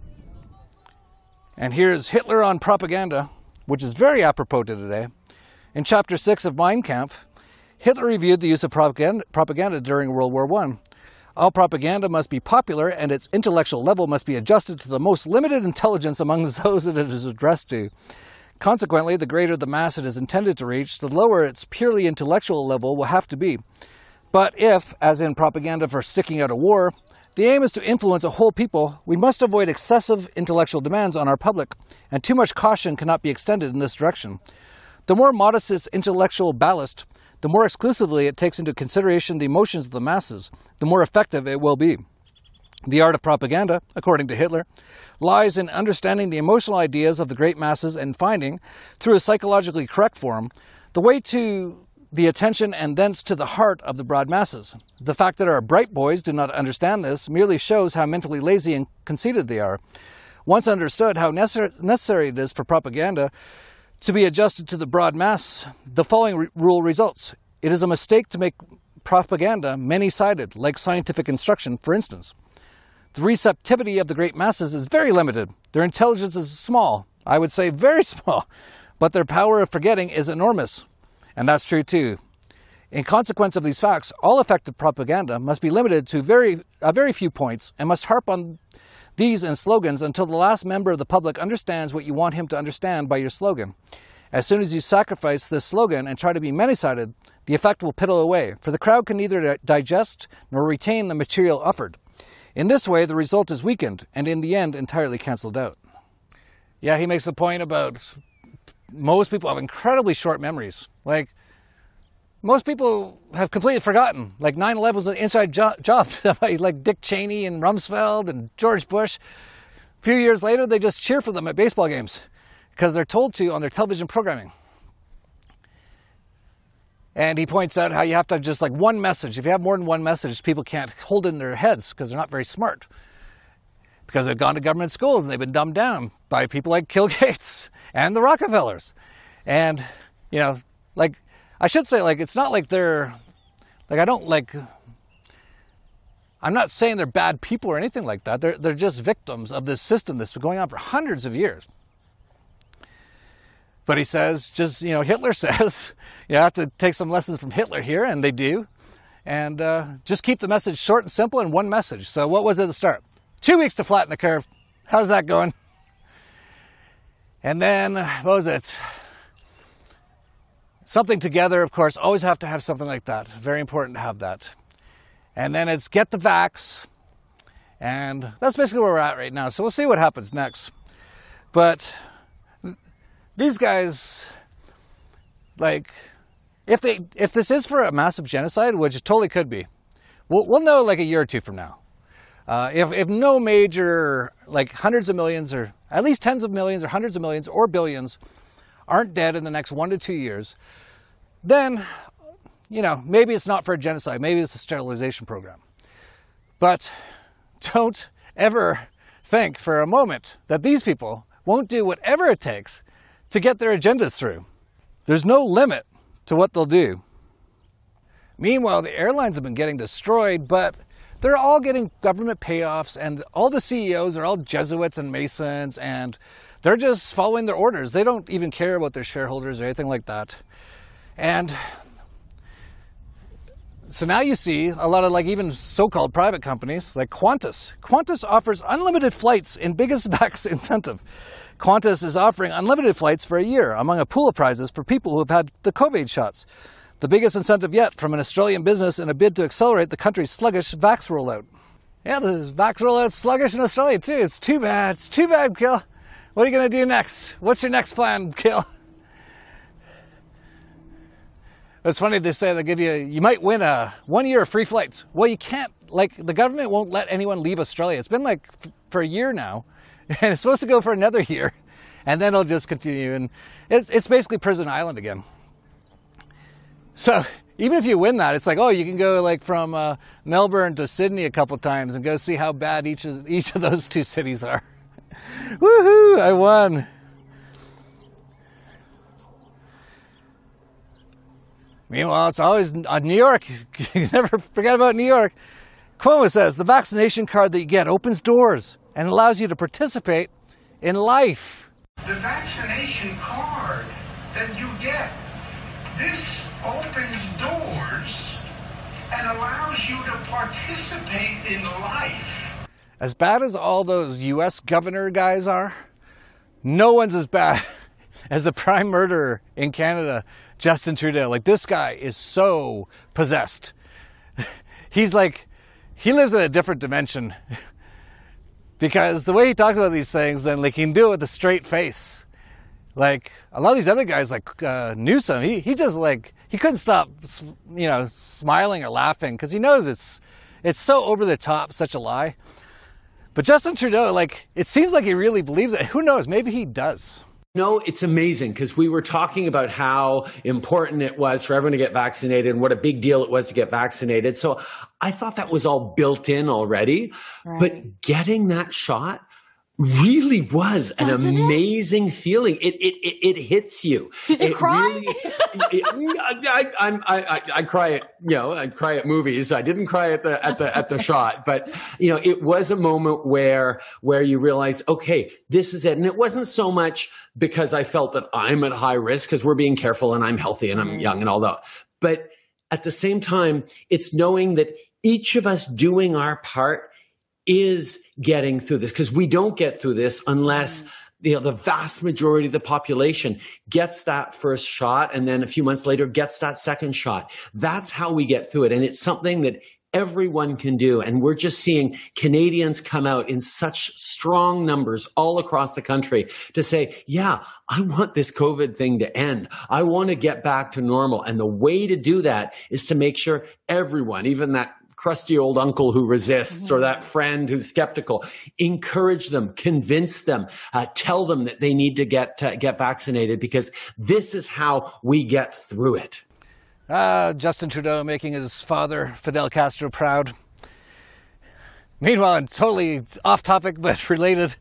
And here's Hitler on propaganda, which is very apropos to today. In chapter six of Mein Kampf, Hitler reviewed the use of propaganda, propaganda during World War One. All propaganda must be popular, and its intellectual level must be adjusted to the most limited intelligence among those that it is addressed to. Consequently, the greater the mass it is intended to reach, the lower its purely intellectual level will have to be. But if, as in propaganda for sticking out a war, the aim is to influence a whole people, we must avoid excessive intellectual demands on our public, and too much caution cannot be extended in this direction. The more modest its intellectual ballast, the more exclusively it takes into consideration the emotions of the masses, the more effective it will be. The art of propaganda, according to Hitler, lies in understanding the emotional ideas of the great masses and finding, through a psychologically correct form, the way to the attention and thence to the heart of the broad masses. The fact that our bright boys do not understand this merely shows how mentally lazy and conceited they are. Once understood how necessary it is for propaganda to be adjusted to the broad mass, the following re- rule results. It is a mistake to make propaganda many-sided, like scientific instruction, for instance. The receptivity of the great masses is very limited. Their intelligence is small, I would say very small, but their power of forgetting is enormous. And that's true too. In consequence of these facts, all effective propaganda must be limited to very, a very few points and must harp on these in slogans until the last member of the public understands what you want him to understand by your slogan. As soon as you sacrifice this slogan and try to be many-sided, the effect will piddle away, for the crowd can neither digest nor retain the material offered. In this way, the result is weakened, and in the end, entirely cancelled out. Yeah, he makes a point about most people have incredibly short memories. Like, most people have completely forgotten. Like, nine eleven was an inside jo- job, like Dick Cheney and Rumsfeld and George Bush. A few years later, they just cheer for them at baseball games because they're told to on their television programming. And he points out how you have to have just like one message. If you have more than one message, people can't hold it in their heads because they're not very smart. Because they've gone to government schools and they've been dumbed down by people like Bill Gates and the Rockefellers. And, you know, like, I should say, like, it's not like they're, like, I don't, like, I'm not saying they're bad people or anything like that. They're, they're just victims of this system that's been going on for hundreds of years. But he says, just, you know, Hitler says, you have to take some lessons from Hitler here, and they do. And uh, just keep the message short and simple in one message. So what was it at the start? Two weeks to flatten the curve. How's that going? And then, what was it? Something together, of course, always have to have something like that. Very important to have that. And then it's get the vax. And that's basically where we're at right now. So we'll see what happens next. But these guys, like, if they if this is for a massive genocide, which it totally could be, we'll, we'll know like a year or two from now. Uh, if, if no major, like hundreds of millions or at least tens of millions or hundreds of millions or billions aren't dead in the next one to two years, then, you know, maybe it's not for a genocide. Maybe it's a sterilization program. But don't ever think for a moment that these people won't do whatever it takes to get their agendas through. There's no limit to what they'll do. Meanwhile, the airlines have been getting destroyed, but they're all getting government payoffs, and all the C E Os are all Jesuits and Masons, and they're just following their orders. They don't even care about their shareholders or anything like that. And so now you see a lot of like even so-called private companies like Qantas. Qantas offers unlimited flights in biggest vax incentive. Qantas is offering unlimited flights for a year among a pool of prizes for people who have had the COVID shots. The biggest incentive yet from an Australian business in a bid to accelerate the country's sluggish vax rollout. Yeah, the vax rollout's sluggish in Australia too. It's too bad. It's too bad, Kill. What are you going to do next? What's your next plan, Kale? It's funny they say they give you, you might win a one year of free flights. Well, you can't, like, the government won't let anyone leave Australia. It's been like f- for a year now, and it's supposed to go for another year, and then it'll just continue. And it's, it's basically Prison Island again. So even if you win that, it's like, oh, you can go like from uh, Melbourne to Sydney a couple times and go see how bad each of, each of those two cities are. Woohoo, I won. Meanwhile, it's always uh, New York. You never forget about New York. Cuomo says the vaccination card that you get opens doors and allows you to participate in life. The vaccination card that you get, this opens doors and allows you to participate in life. As bad as all those U S governor guys are, no one's as bad as the prime murderer in Canada, Justin Trudeau. Like, this guy is so possessed. He's like, he lives in a different dimension. Because the way he talks about these things, then like he can do it with a straight face. Like a lot of these other guys, like uh, Newsom, he he just like he couldn't stop, you know, smiling or laughing because he knows it's it's so over the top, such a lie. But Justin Trudeau, like, it seems like he really believes it. Who knows? Maybe he does. No, it's amazing because we were talking about how important it was for everyone to get vaccinated and what a big deal it was to get vaccinated. So I thought that was all built in already. Right. But getting that shot really was Doesn't an amazing it? feeling. It, it it it hits you. Did you it cry? Really, it, I, I, I, I, I cry at you know I cry at movies. I didn't cry at the at the at the shot, but you know it was a moment where where you realize, okay, this is it. And it wasn't so much because I felt that I'm at high risk because we're being careful and I'm healthy and I'm mm. young and all that. But at the same time, it's knowing that each of us doing our part is getting through this, because we don't get through this unless you know the vast majority of the population gets that first shot and then a few months later gets that second shot. That's how we get through it. And it's something that everyone can do. And we're just seeing Canadians come out in such strong numbers all across the country to say, yeah, I want this COVID thing to end. I want to get back to normal. And the way to do that is to make sure everyone, even that crusty old uncle who resists or that friend who's skeptical, encourage them, convince them, uh, tell them that they need to get uh, get vaccinated, because this is how we get through it. Uh, Justin Trudeau making his father, Fidel Castro, proud. Meanwhile, and totally off topic but related,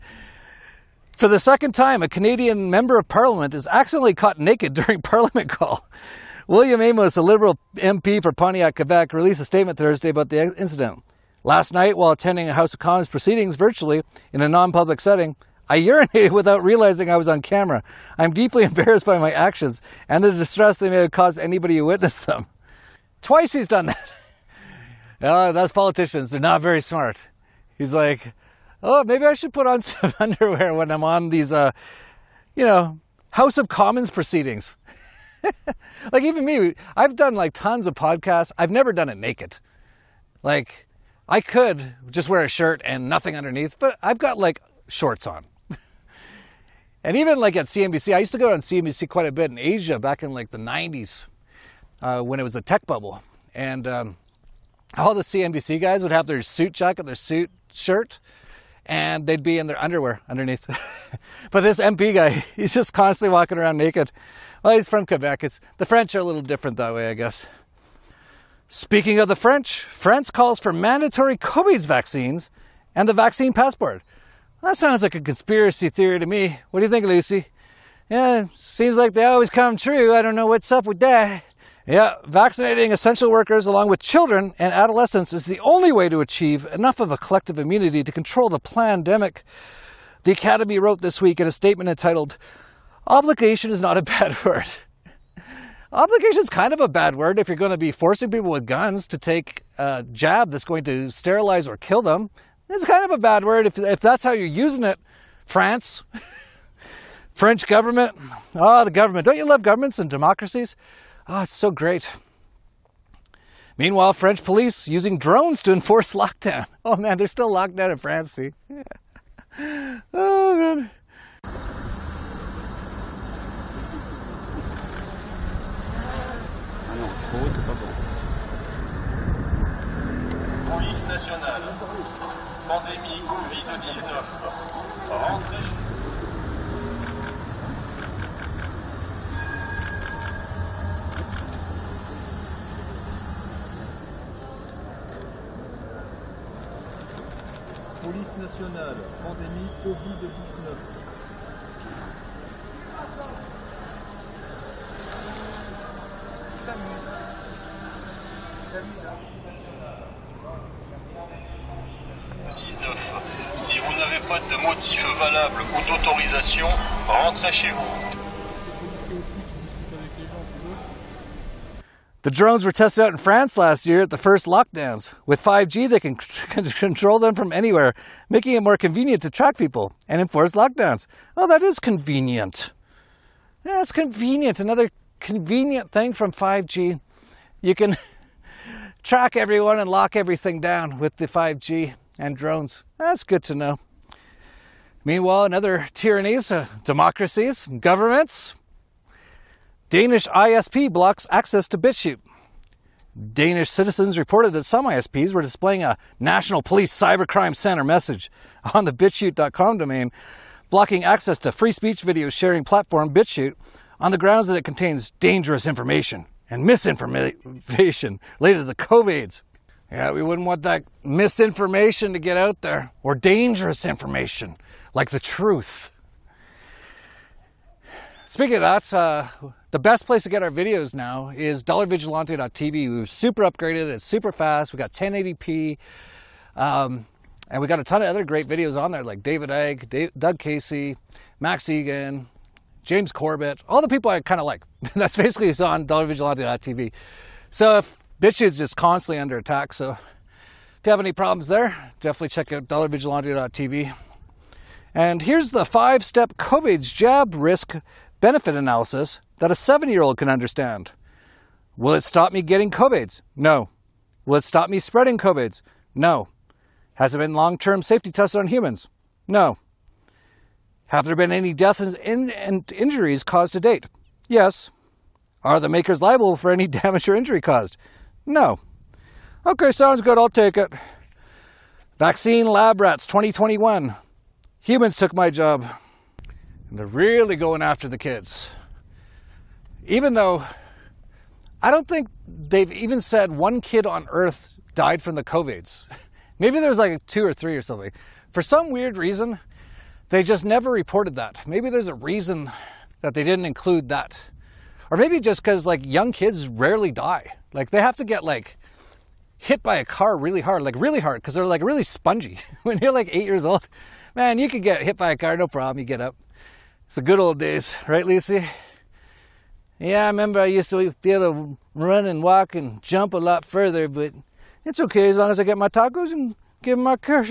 for the second time, a Canadian member of Parliament is accidentally caught naked during Parliament call. William Amos, a Liberal M P for Pontiac, Quebec, released a statement Thursday about the incident. Last night, while attending a House of Commons proceedings virtually in a non-public setting, I urinated without realizing I was on camera. I'm deeply embarrassed by my actions and the distress they may have caused anybody who witnessed them. Twice he's done that. Uh, those politicians, they're not very smart. He's like, oh, maybe I should put on some underwear when I'm on these, uh, you know, House of Commons proceedings. Like, even me, I've done like tons of podcasts. I've never done it naked. Like, I could just wear a shirt and nothing underneath, but I've got like shorts on. And even like at C N B C, I used to go on C N B C quite a bit in Asia back in like the nineties uh, when it was the tech bubble. And um, all the C N B C guys would have their suit jacket, their suit shirt, and they'd be in their underwear underneath. But this M P guy, he's just constantly walking around naked. Well, he's from Quebec. It's, the French are a little different that way, I guess. Speaking of the French, France calls for mandatory COVID vaccines and the vaccine passport. That sounds like a conspiracy theory to me. What do you think, Lucy? Yeah, seems like they always come true. I don't know what's up with that. Yeah, vaccinating essential workers along with children and adolescents is the only way to achieve enough of a collective immunity to control the pandemic. The Academy wrote this week in a statement entitled, "Obligation is not a bad word." Obligation is kind of a bad word if you're going to be forcing people with guns to take a jab that's going to sterilize or kill them. It's kind of a bad word if, if that's how you're using it, France. French government. Oh, the government. Don't you love governments and democracies? Oh, it's so great. Meanwhile, French police using drones to enforce lockdown. Oh man, they're still locked down in France, see? Oh man. Police nationale, pandémie Covid dix-neuf. dix-neuf. Si vous n'avez pas de motif valable ou d'autorisation, rentrez chez vous. The drones were tested out in France last year at the first lockdowns. With five G, they can control them from anywhere, making it more convenient to track people and enforce lockdowns. Oh, that is convenient. Yeah, it's convenient. Another convenient thing from five G. You can track everyone and lock everything down with the five G and drones. That's good to know. Meanwhile, in other tyrannies, uh, democracies, governments, Danish I S P blocks access to BitChute. Danish citizens reported that some I S Ps were displaying a National Police Cybercrime Center message on the bitchute dot com domain, blocking access to free speech video sharing platform BitChute on the grounds that it contains dangerous information and misinformation related to the COVIDs. Yeah, we wouldn't want that misinformation to get out there, or dangerous information, like the truth. Speaking of that, uh, the best place to get our videos now is dollar vigilante dot t v. We've super upgraded, it's super fast, we got ten eighty p, um, and we got a ton of other great videos on there, like David Egg, Dave, Doug Casey, Max Egan, James Corbett, all the people I kind of like. That's basically it's on dollar vigilante dot t v. So if BitChute's just constantly under attack, so if you have any problems there, definitely check out dollar vigilante dot t v. And here's the five-step COVID's jab risk benefit analysis that a seven-year-old can understand. Will it stop me getting COVIDs? No. Will it stop me spreading COVIDs? No. Has it been long-term safety tested on humans? No. Have there been any deaths and injuries caused to date? Yes. Are the makers liable for any damage or injury caused? No. Okay, sounds good. I'll take it. Vaccine lab rats twenty twenty-one. Humans took my job. And they're really going after the kids. Even though I don't think they've even said one kid on Earth died from the COVIDs. Maybe there's like two or three or something. For some weird reason, they just never reported that. Maybe there's a reason that they didn't include that. Or maybe just because like young kids rarely die. Like they have to get like hit by a car really hard, like really hard, because they're like really spongy. When you're like eight years old, man, you can get hit by a car, no problem, you get up. It's the good old days, right, Lucy? Yeah, I remember I used to be able to run and walk and jump a lot further, but it's okay as long as I get my tacos and give them my cash.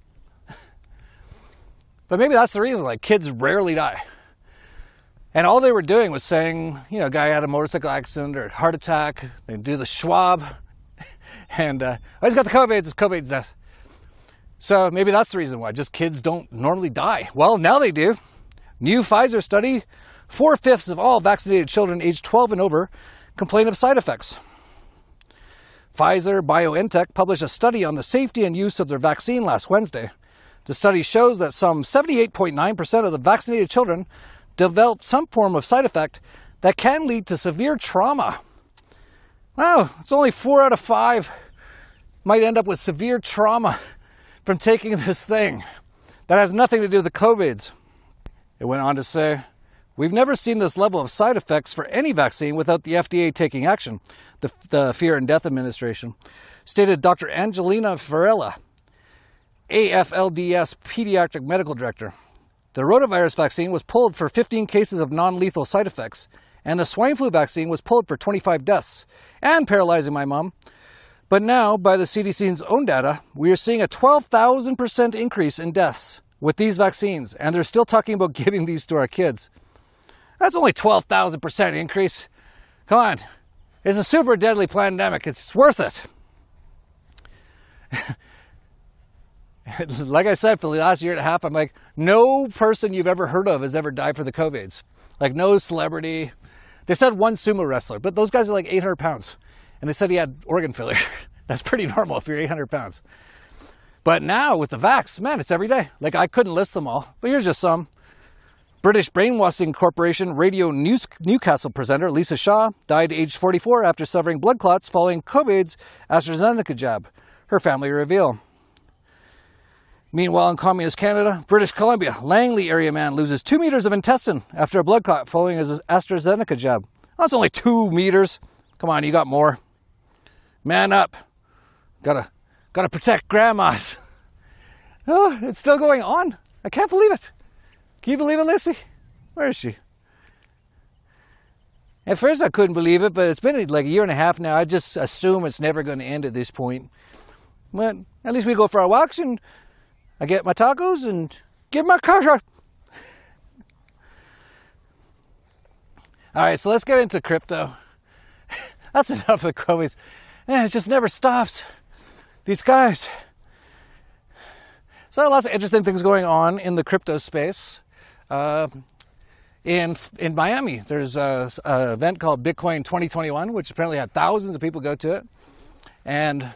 But maybe that's the reason, like kids rarely die. And all they were doing was saying, you know, a guy had a motorcycle accident or heart attack, they do the Schwab, and uh, I just got the COVID, it's COVID's death. So maybe that's the reason why, just kids don't normally die. Well, now they do. New Pfizer study, four-fifths of all vaccinated children aged twelve and over complain of side effects. Pfizer-BioNTech published a study on the safety and use of their vaccine last Wednesday. The study shows that some seventy-eight point nine percent of the vaccinated children developed some form of side effect that can lead to severe trauma. Wow, it's only four out of five might end up with severe trauma from taking this thing. That has nothing to do with the COVIDs. It went on to say, we've never seen this level of side effects for any vaccine without the F D A taking action, the, the Fear and Death Administration, stated Doctor Angelina Varela, A F L D S Pediatric Medical Director. The rotavirus vaccine was pulled for fifteen cases of non-lethal side effects, and the swine flu vaccine was pulled for twenty-five deaths, and paralyzing my mom. But now, by the C D C's own data, we are seeing a twelve thousand percent increase in deaths with these vaccines, and they're still talking about giving these to our kids. That's only twelve thousand percent increase. Come on. It's a super deadly pandemic. It's worth it. Like I said, for the last year and a half, I'm like, no person you've ever heard of has ever died for the COVIDs. Like, no celebrity. They said one sumo wrestler, but those guys are like eight hundred pounds. And they said he had organ failure. That's pretty normal if you're eight hundred pounds. But now with the vax, man, it's every day. Like, I couldn't list them all, but here's just some. British Brainwashing Corporation Radio News Newcastle presenter Lisa Shaw died aged forty-four after suffering blood clots following COVID's AstraZeneca jab. Her family reveal. Meanwhile, in Communist Canada, British Columbia, Langley area man loses two meters of intestine after a blood clot following his AstraZeneca jab. That's only two meters. Come on, you got more. Man up. Gotta, gotta protect grandmas. Oh, it's still going on. I can't believe it. Can you believe it, Lucy? Where is she? At first I couldn't believe it, but it's been like a year and a half now. I just assume it's never going to end at this point. But at least we go for our walks and I get my tacos and get my car shot. All right, so let's get into crypto. That's enough of the COVID. Man, it just never stops. These guys. So lots of interesting things going on in the crypto space. Uh, in in Miami, there's a, a event called Bitcoin twenty twenty-one, which apparently had thousands of people go to it. And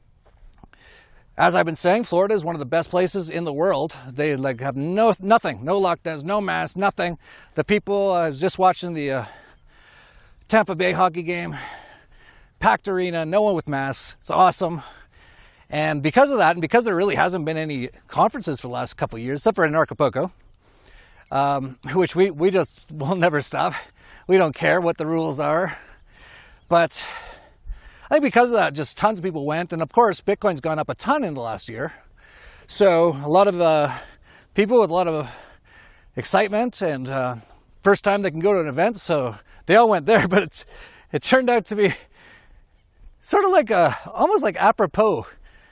as I've been saying, Florida is one of the best places in the world. They like have no nothing, no lockdowns, no masks, nothing. The people, I was just watching the uh, Tampa Bay hockey game, packed arena, no one with masks. It's awesome. And because of that, and because there really hasn't been any conferences for the last couple of years, except for in Acapulco, um, which we, we just will never stop. We don't care what the rules are. But I think because of that, just tons of people went. And of course, Bitcoin's gone up a ton in the last year. So a lot of uh, people with a lot of excitement and uh, first time they can go to an event. So they all went there, but it's, it turned out to be sort of like a, almost like apropos.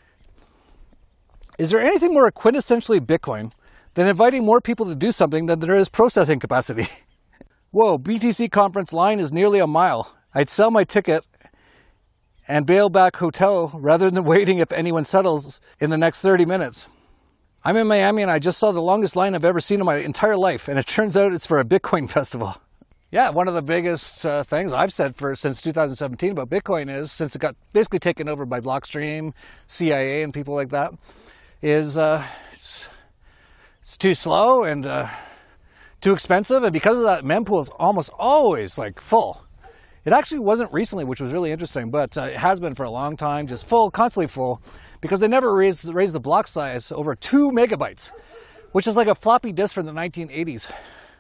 Is there anything more quintessentially Bitcoin than inviting more people to do something than there is processing capacity? Whoa, B T C conference line is nearly a mile. I'd sell my ticket and bail back hotel rather than waiting if anyone settles in the next thirty minutes. I'm in Miami and I just saw the longest line I've ever seen in my entire life, and it turns out it's for a Bitcoin festival. Yeah, one of the biggest uh, things I've said for since two thousand seventeen about Bitcoin is, since it got basically taken over by Blockstream, C I A and people like that, is uh, it's, it's too slow and uh, too expensive, and because of that, mempool is almost always like full. It actually wasn't recently, which was really interesting, but uh, it has been for a long time, just full, constantly full, because they never raised, raised the block size over two megabytes, which is like a floppy disk from the nineteen eighties.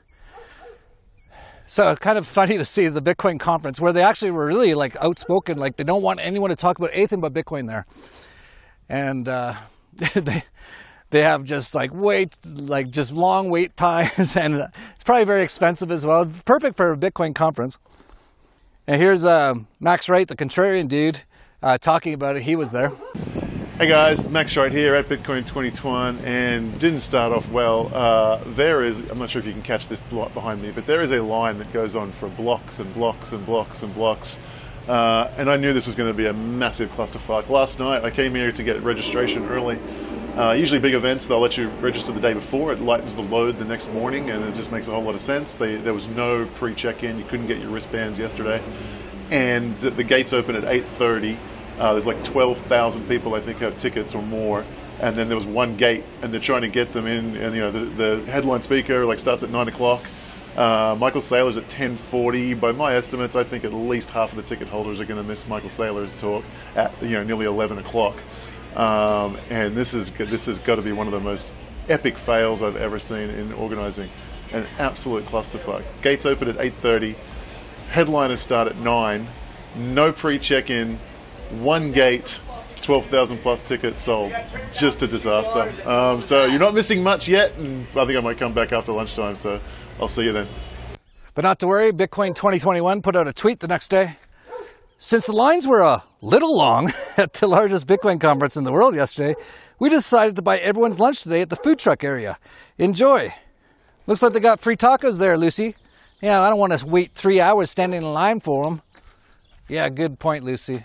So kind of funny to see the Bitcoin conference where they actually were really like outspoken, like they don't want anyone to talk about anything but Bitcoin there. And uh, they they have just like wait, like just long wait times, and it's probably very expensive as well. Perfect for a Bitcoin conference. And here's uh, Max Wright, the contrarian dude, uh, talking about it. He was there. Hey guys, Max Wright here at Bitcoin twenty twenty-one, and didn't start off well. Uh, there is, I'm not sure if you can catch this block behind me, but there is a line that goes on for blocks and blocks and blocks and blocks. Uh, and I knew this was going to be a massive clusterfuck. Last night I came here to get registration early. Uh, usually big events, they'll let you register the day before. It lightens the load the next morning, and it just makes a whole lot of sense. They, there was no pre-check-in. You couldn't get your wristbands yesterday. And the, the gates open at eight thirty. Uh, there's like twelve thousand people, I think, have tickets or more. And then there was one gate, and they're trying to get them in. And you know, the, the headline speaker like starts at nine o'clock. Uh, Michael Saylor's at ten forty. By my estimates, I think at least half of the ticket holders are going to miss Michael Saylor's talk at you know nearly eleven o'clock. Um, and this is this has got to be one of the most epic fails I've ever seen in organizing. An absolute clusterfuck. Gates open at eight thirty. Headliners start at nine. No pre-check-in. One gate. twelve thousand plus tickets sold. Just a disaster. Um, so you're not missing much yet, and I think I might come back after lunchtime, so I'll see you then. But not to worry, Bitcoin twenty twenty-one put out a tweet the next day. Since the lines were a little long at the largest Bitcoin conference in the world yesterday, we decided to buy everyone's lunch today at the food truck area. Enjoy. Looks like they got free tacos there, Lucy. Yeah, I don't want to wait three hours standing in line for them. Yeah, good point, Lucy.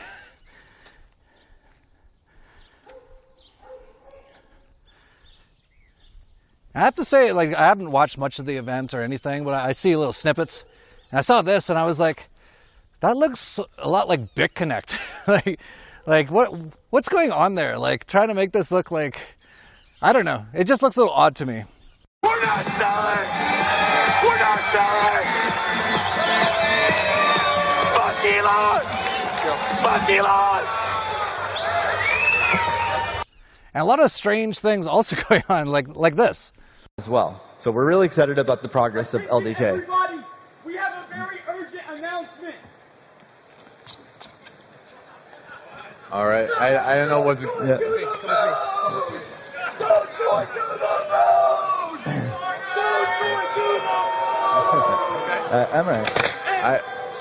I have to say, like, I haven't watched much of the event or anything, but I see little snippets. And I saw this, and I was like, that looks a lot like BitConnect. like, like what what's going on there? Like, trying to make this look like, I don't know. It just looks a little odd to me. We're not selling! We're not selling! Fuck Elon! Fuck Elon! And a lot of strange things also going on, like, like this. As well. So we're really excited about the progress of L D K. Everybody, we have a very urgent announcement. All right, I, I don't know what's... Yeah. uh, I'm right. I...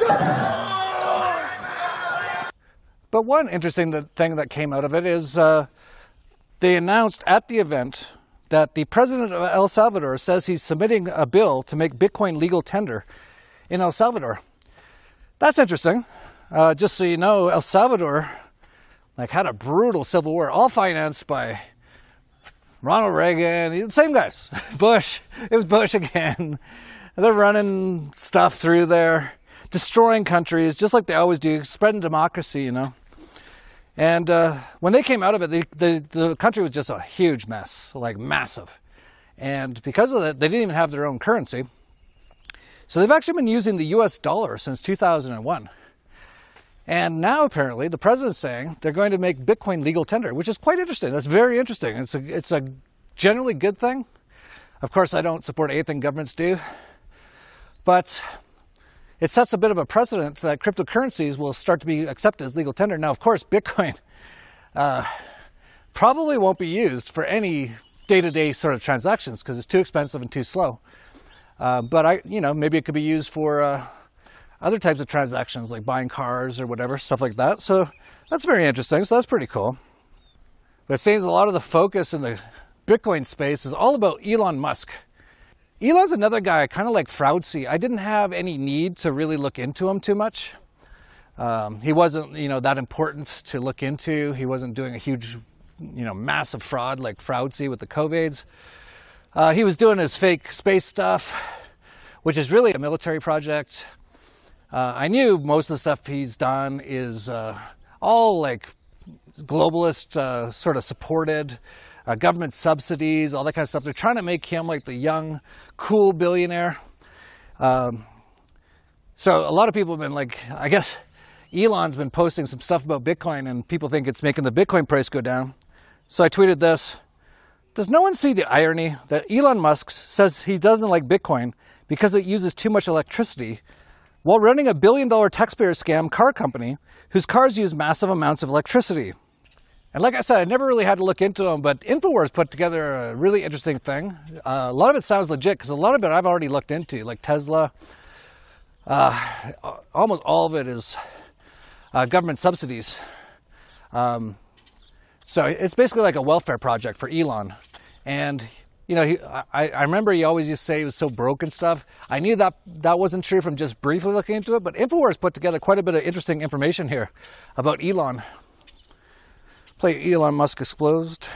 But one interesting thing that came out of it is uh, they announced at the event that the president of El Salvador says he's submitting a bill to make Bitcoin legal tender in El Salvador. That's interesting. Uh, just so you know, El Salvador like had a brutal civil war, all financed by Ronald Reagan, the same guys, Bush. It was Bush again. They're running stuff through there, destroying countries, just like they always do, spreading democracy, you know. And uh, when they came out of it, the, the, the country was just a huge mess, like massive. And because of that, they didn't even have their own currency. So they've actually been using the U S dollar since two thousand one. And now apparently the president's saying they're going to make Bitcoin legal tender, which is quite interesting. That's very interesting. It's a, it's a generally good thing. Of course, I don't support anything governments do. But it sets a bit of a precedent that cryptocurrencies will start to be accepted as legal tender. Now, of course, Bitcoin uh, probably won't be used for any day-to-day sort of transactions because it's too expensive and too slow. Uh, but I, you know, maybe it could be used for uh, other types of transactions like buying cars or whatever, stuff like that. So that's very interesting. So that's pretty cool. But it seems a lot of the focus in the Bitcoin space is all about Elon Musk. Elon's another guy, kind of like Fauci. I didn't have any need to really look into him too much. Um, he wasn't, you know, that important to look into. He wasn't doing a huge, you know, massive fraud like Fauci with the COVIDs. Uh, he was doing his fake space stuff, which is really a military project. Uh, I knew most of the stuff he's done is uh, all like globalist uh, sort of supported. Uh, government subsidies, all that kind of stuff. They're trying to make him like the young, cool billionaire. Um, so a lot of people have been like, I guess Elon's been posting some stuff about Bitcoin and people think it's making the Bitcoin price go down. So I tweeted this. Does no one see the irony that Elon Musk says he doesn't like Bitcoin because it uses too much electricity while running a billion dollar taxpayer scam car company whose cars use massive amounts of electricity? And like I said, I never really had to look into them, but InfoWars put together a really interesting thing. Uh, a lot of it sounds legit, because a lot of it I've already looked into, like Tesla. Uh, almost all of it is uh, government subsidies. Um, so it's basically like a welfare project for Elon. And, you know, he, I, I remember he always used to say he was so broke and stuff. I knew that that wasn't true from just briefly looking into it, but InfoWars put together quite a bit of interesting information here about Elon. Play Elon Musk Exposed.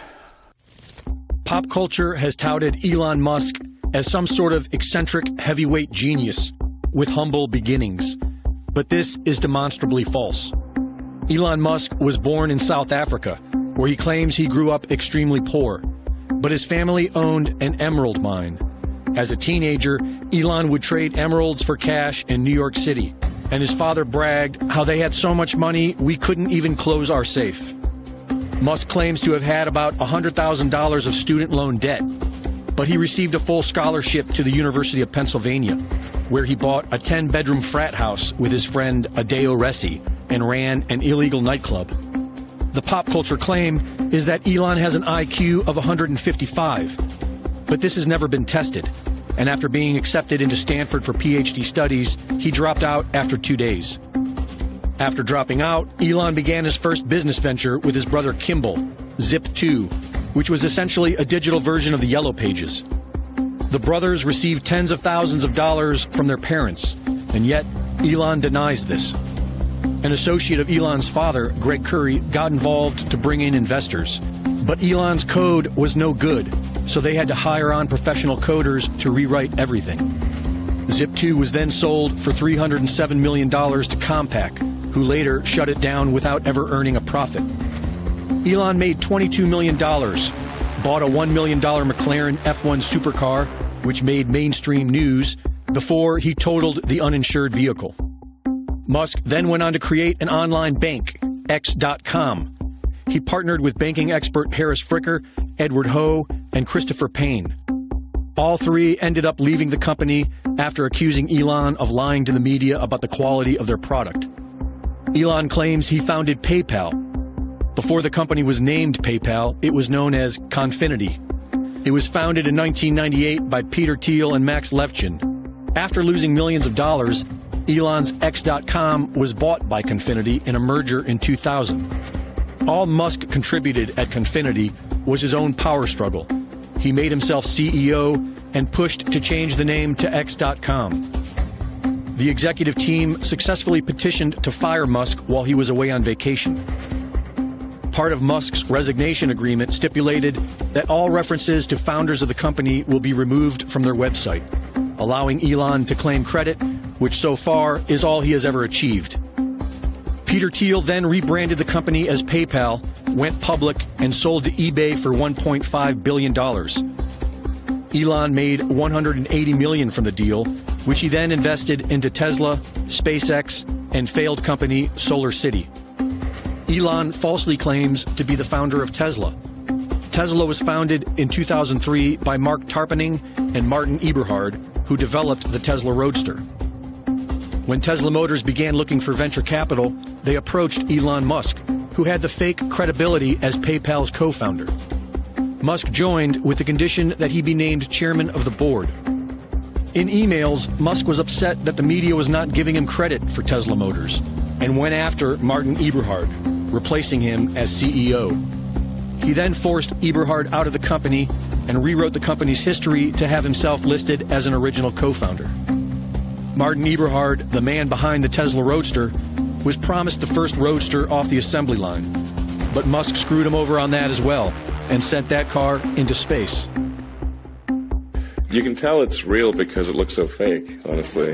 Pop culture has touted Elon Musk as some sort of eccentric heavyweight genius with humble beginnings. But this is demonstrably false. Elon Musk was born in South Africa, where he claims he grew up extremely poor, but his family owned an emerald mine. As a teenager, Elon would trade emeralds for cash in New York City, and his father bragged how they had so much money we couldn't even close our safe. Musk claims to have had about one hundred thousand dollars of student loan debt, but he received a full scholarship to the University of Pennsylvania, where he bought a ten-bedroom frat house with his friend Adeo Ressi and ran an illegal nightclub. The pop culture claim is that Elon has an I Q of one hundred fifty-five, but this has never been tested, and after being accepted into Stanford for P H D studies, he dropped out after two days. After dropping out, Elon began his first business venture with his brother Kimball, Zip two, which was essentially a digital version of the Yellow Pages. The brothers received tens of thousands of dollars from their parents, and yet Elon denies this. An associate of Elon's father, Greg Curry, got involved to bring in investors, but Elon's code was no good, so they had to hire on professional coders to rewrite everything. Zip two was then sold for three hundred seven million dollars to Compaq, who later shut it down without ever earning a profit. Elon made twenty-two million dollars, bought a one million dollar McLaren F one supercar, which made mainstream news, before he totaled the uninsured vehicle. Musk then went on to create an online bank, X dot com. he partnered with banking expert Harris Fricker, Edward Ho, and Christopher Payne. All three ended up leaving the company after accusing Elon of lying to the media about the quality of their product. Elon claims he founded PayPal. Before the company was named PayPal, it was known as Confinity. It was founded in nineteen ninety-eight by Peter Thiel and Max Levchin. After losing millions of dollars, Elon's X dot com was bought by Confinity in a merger in two thousand. All Musk contributed at Confinity was his own power struggle. He made himself C E O and pushed to change the name to X dot com. The executive team successfully petitioned to fire Musk while he was away on vacation. Part of Musk's resignation agreement stipulated that all references to founders of the company will be removed from their website, allowing Elon to claim credit, which so far is all he has ever achieved. Peter Thiel then rebranded the company as PayPal, went public, and sold to eBay for one point five billion dollars. Elon made one hundred eighty million dollars from the deal, which he then invested into Tesla, SpaceX, and failed company SolarCity. Elon falsely claims to be the founder of Tesla. Tesla was founded in two thousand three by Mark Tarpenning and Martin Eberhard, who developed the Tesla Roadster. When Tesla Motors began looking for venture capital, they approached Elon Musk, who had the fake credibility as PayPal's co-founder. Musk joined with the condition that he be named chairman of the board. In emails, Musk was upset that the media was not giving him credit for Tesla Motors and went after Martin Eberhard, replacing him as C E O. He then forced Eberhard out of the company and rewrote the company's history to have himself listed as an original co-founder. Martin Eberhard, the man behind the Tesla Roadster, was promised the first Roadster off the assembly line, but Musk screwed him over on that as well and sent that car into space. You can tell it's real because it looks so fake, honestly.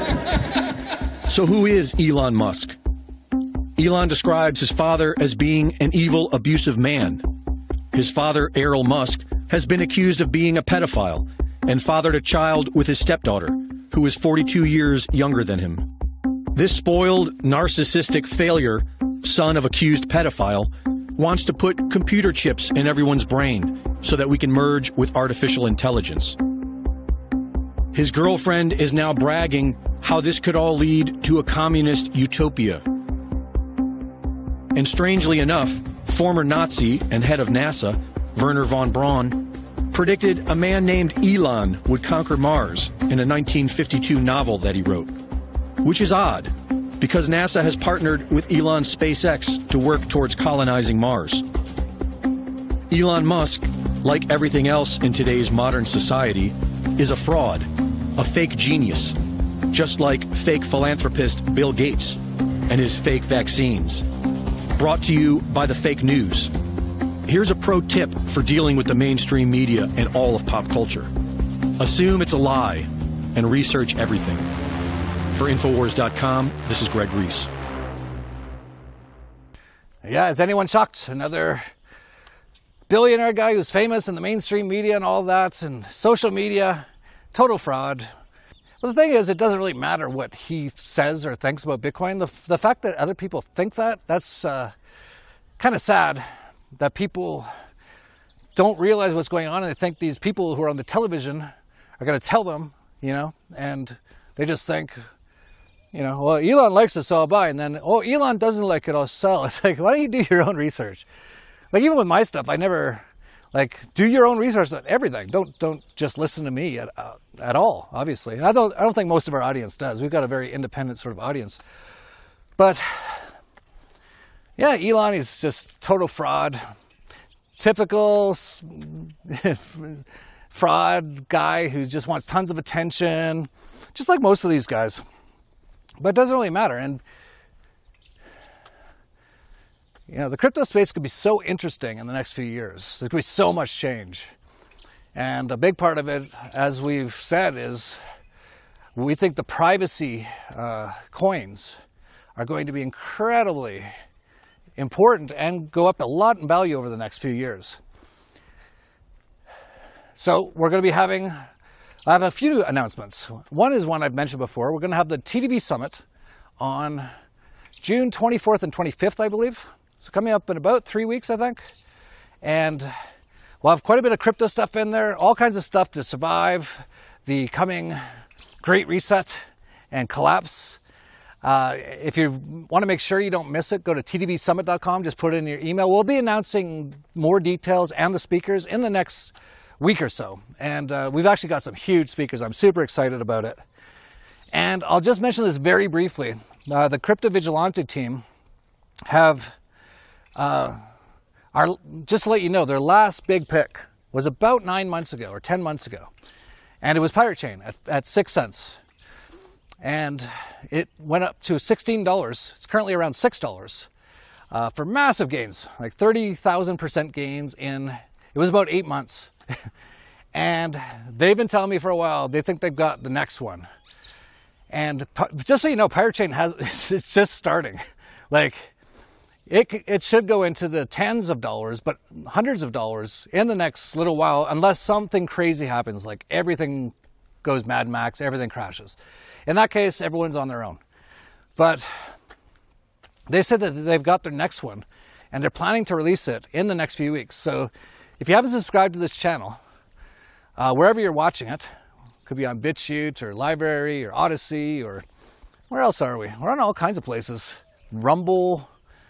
So who is Elon Musk? Elon describes his father as being an evil, abusive man. His father, Errol Musk, has been accused of being a pedophile and fathered a child with his stepdaughter, who is forty-two years younger than him. This spoiled, narcissistic failure, son of accused pedophile, wants to put computer chips in everyone's brain so that we can merge with artificial intelligence. His girlfriend is now bragging how this could all lead to a communist utopia. And strangely enough, former Nazi and head of NASA, Wernher von Braun, predicted a man named Elon would conquer Mars in a nineteen fifty-two novel that he wrote. Which is odd, because NASA has partnered with Elon's SpaceX to work towards colonizing Mars. Elon Musk, like everything else in today's modern society, is a fraud, a fake genius, just like fake philanthropist Bill Gates and his fake vaccines. Brought to you by the fake news. Here's a pro tip for dealing with the mainstream media and all of pop culture. Assume it's a lie and research everything. For Infowars dot com, this is Greg Reese. Yeah, is anyone shocked? Another billionaire guy who's famous in the mainstream media and all that, and social media, total fraud. But the thing is, it doesn't really matter what he says or thinks about Bitcoin. The, the fact that other people think that, that's uh, kind of sad, that people don't realize what's going on and they think these people who are on the television are going to tell them, you know, and they just think, you know, well, Elon likes it, so I'll buy. And then, oh, Elon doesn't like it, I'll sell. It's like, why don't you do your own research? Like, even with my stuff, I never, like, do your own research on everything. Don't don't just listen to me at, uh, at all, obviously. And I don't, I don't think most of our audience does. We've got a very independent sort of audience. But, yeah, Elon is just total fraud. Typical fraud guy who just wants tons of attention, just like most of these guys. But it doesn't really matter. And, you know, the crypto space could be so interesting in the next few years. There's going to be so much change. And a big part of it, as we've said, is we think the privacy uh, coins are going to be incredibly important and go up a lot in value over the next few years. So we're going to be having, I have a few announcements. One is one I've mentioned before. We're going to have the T D V Summit on June twenty-fourth and twenty-fifth, I believe. So coming up in about three weeks, I think. And we'll have quite a bit of crypto stuff in there, all kinds of stuff to survive the coming great reset and collapse. Uh, if you want to make sure you don't miss it, go to T D V summit dot com, just put it in your email. We'll be announcing more details and the speakers in the next week or so. And uh, we've actually got some huge speakers. I'm super excited about it. And I'll just mention this very briefly. Uh, the Crypto Vigilante team have, uh, our, just to let you know, their last big pick was about nine months ago or ten months ago. And it was Pirate Chain at, at six cents. And it went up to sixteen dollars. It's currently around six dollars uh, for massive gains, like thirty thousand percent gains in, it was about eight months. And they've been telling me for a while, they think they've got the next one. And just so you know, Pirate Chain has, it's just starting. Like, it, it should go into the tens of dollars, but hundreds of dollars in the next little while, unless something crazy happens, like everything goes Mad Max, everything crashes. In that case, everyone's on their own. But they said that they've got their next one, and they're planning to release it in the next few weeks. So if you haven't subscribed to this channel, uh, wherever you're watching it, could be on BitChute or Library or Odyssey, or where else are we? We're on all kinds of places. Rumble,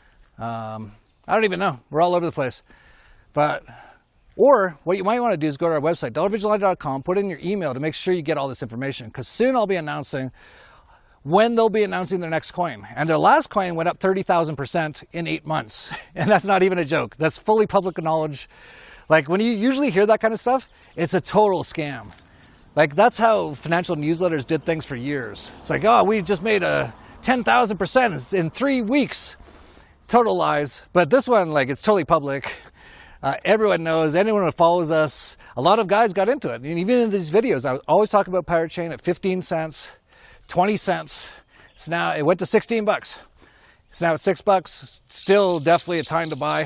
um, I don't even know. We're all over the place. But, or what you might want to do is go to our website, dollar vigilante dot com, put in your email to make sure you get all this information, because soon I'll be announcing when they'll be announcing their next coin. And their last coin went up thirty thousand percent in eight months. And that's not even a joke. That's fully public knowledge. Like, when you usually hear that kind of stuff, it's a total scam. Like, that's how financial newsletters did things for years. It's like, oh, we just made a ten thousand percent in three weeks. Total lies. But this one, like, it's totally public. Uh, everyone knows, anyone who follows us, a lot of guys got into it. And even in these videos, I always talk about Pirate Chain at fifteen cents, twenty cents. So now it went to sixteen bucks. So now it's six bucks. Still definitely a time to buy.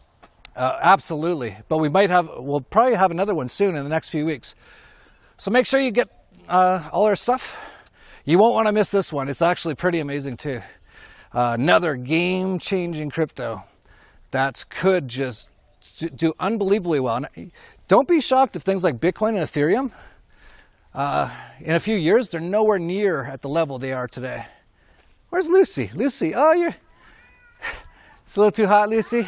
Uh, absolutely. But we might have, we'll probably have another one soon in the next few weeks. So make sure you get uh, all our stuff. You won't want to miss this one. It's actually pretty amazing too. Uh, another game-changing crypto that could just do unbelievably well. And don't be shocked if things like Bitcoin and Ethereum, uh, in a few years, they're nowhere near at the level they are today. Where's Lucy? Lucy, oh, you're, it's a little too hot, Lucy.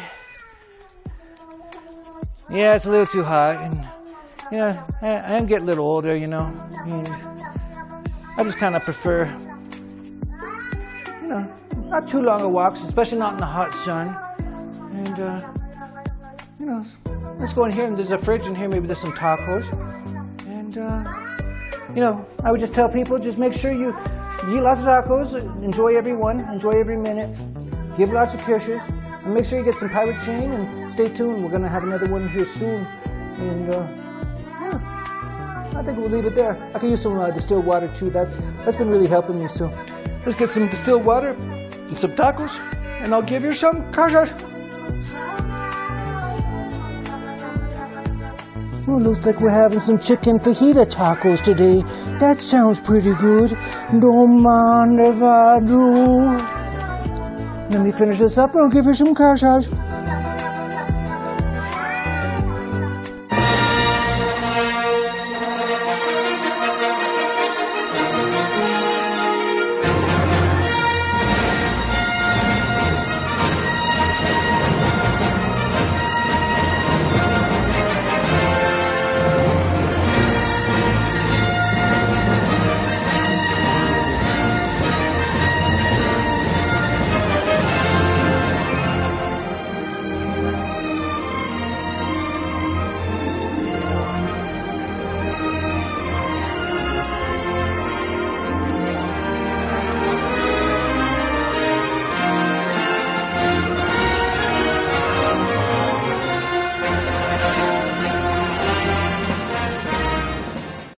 Yeah, it's a little too hot. And, yeah, I, I am getting a little older, you know. I mean, I just kind of prefer, you know, not too long of walks, especially not in the hot sun. And, uh, you know, let's go in here, and there's a fridge in here, maybe there's some tacos. And, uh, you know, I would just tell people, just make sure you eat lots of tacos, enjoy every one, enjoy every minute, give lots of kisses, and make sure you get some Pirate Chain, and stay tuned. We're going to have another one here soon. And, uh, yeah, I think we'll leave it there. I can use some uh, distilled water, too. That's, that's been really helping me, so let's get some distilled water and some tacos, and I'll give you some kasha. Oh, looks like we're having some chicken fajita tacos today. That sounds pretty good. Don't mind if I do. Let me finish this up and I'll give you some cash.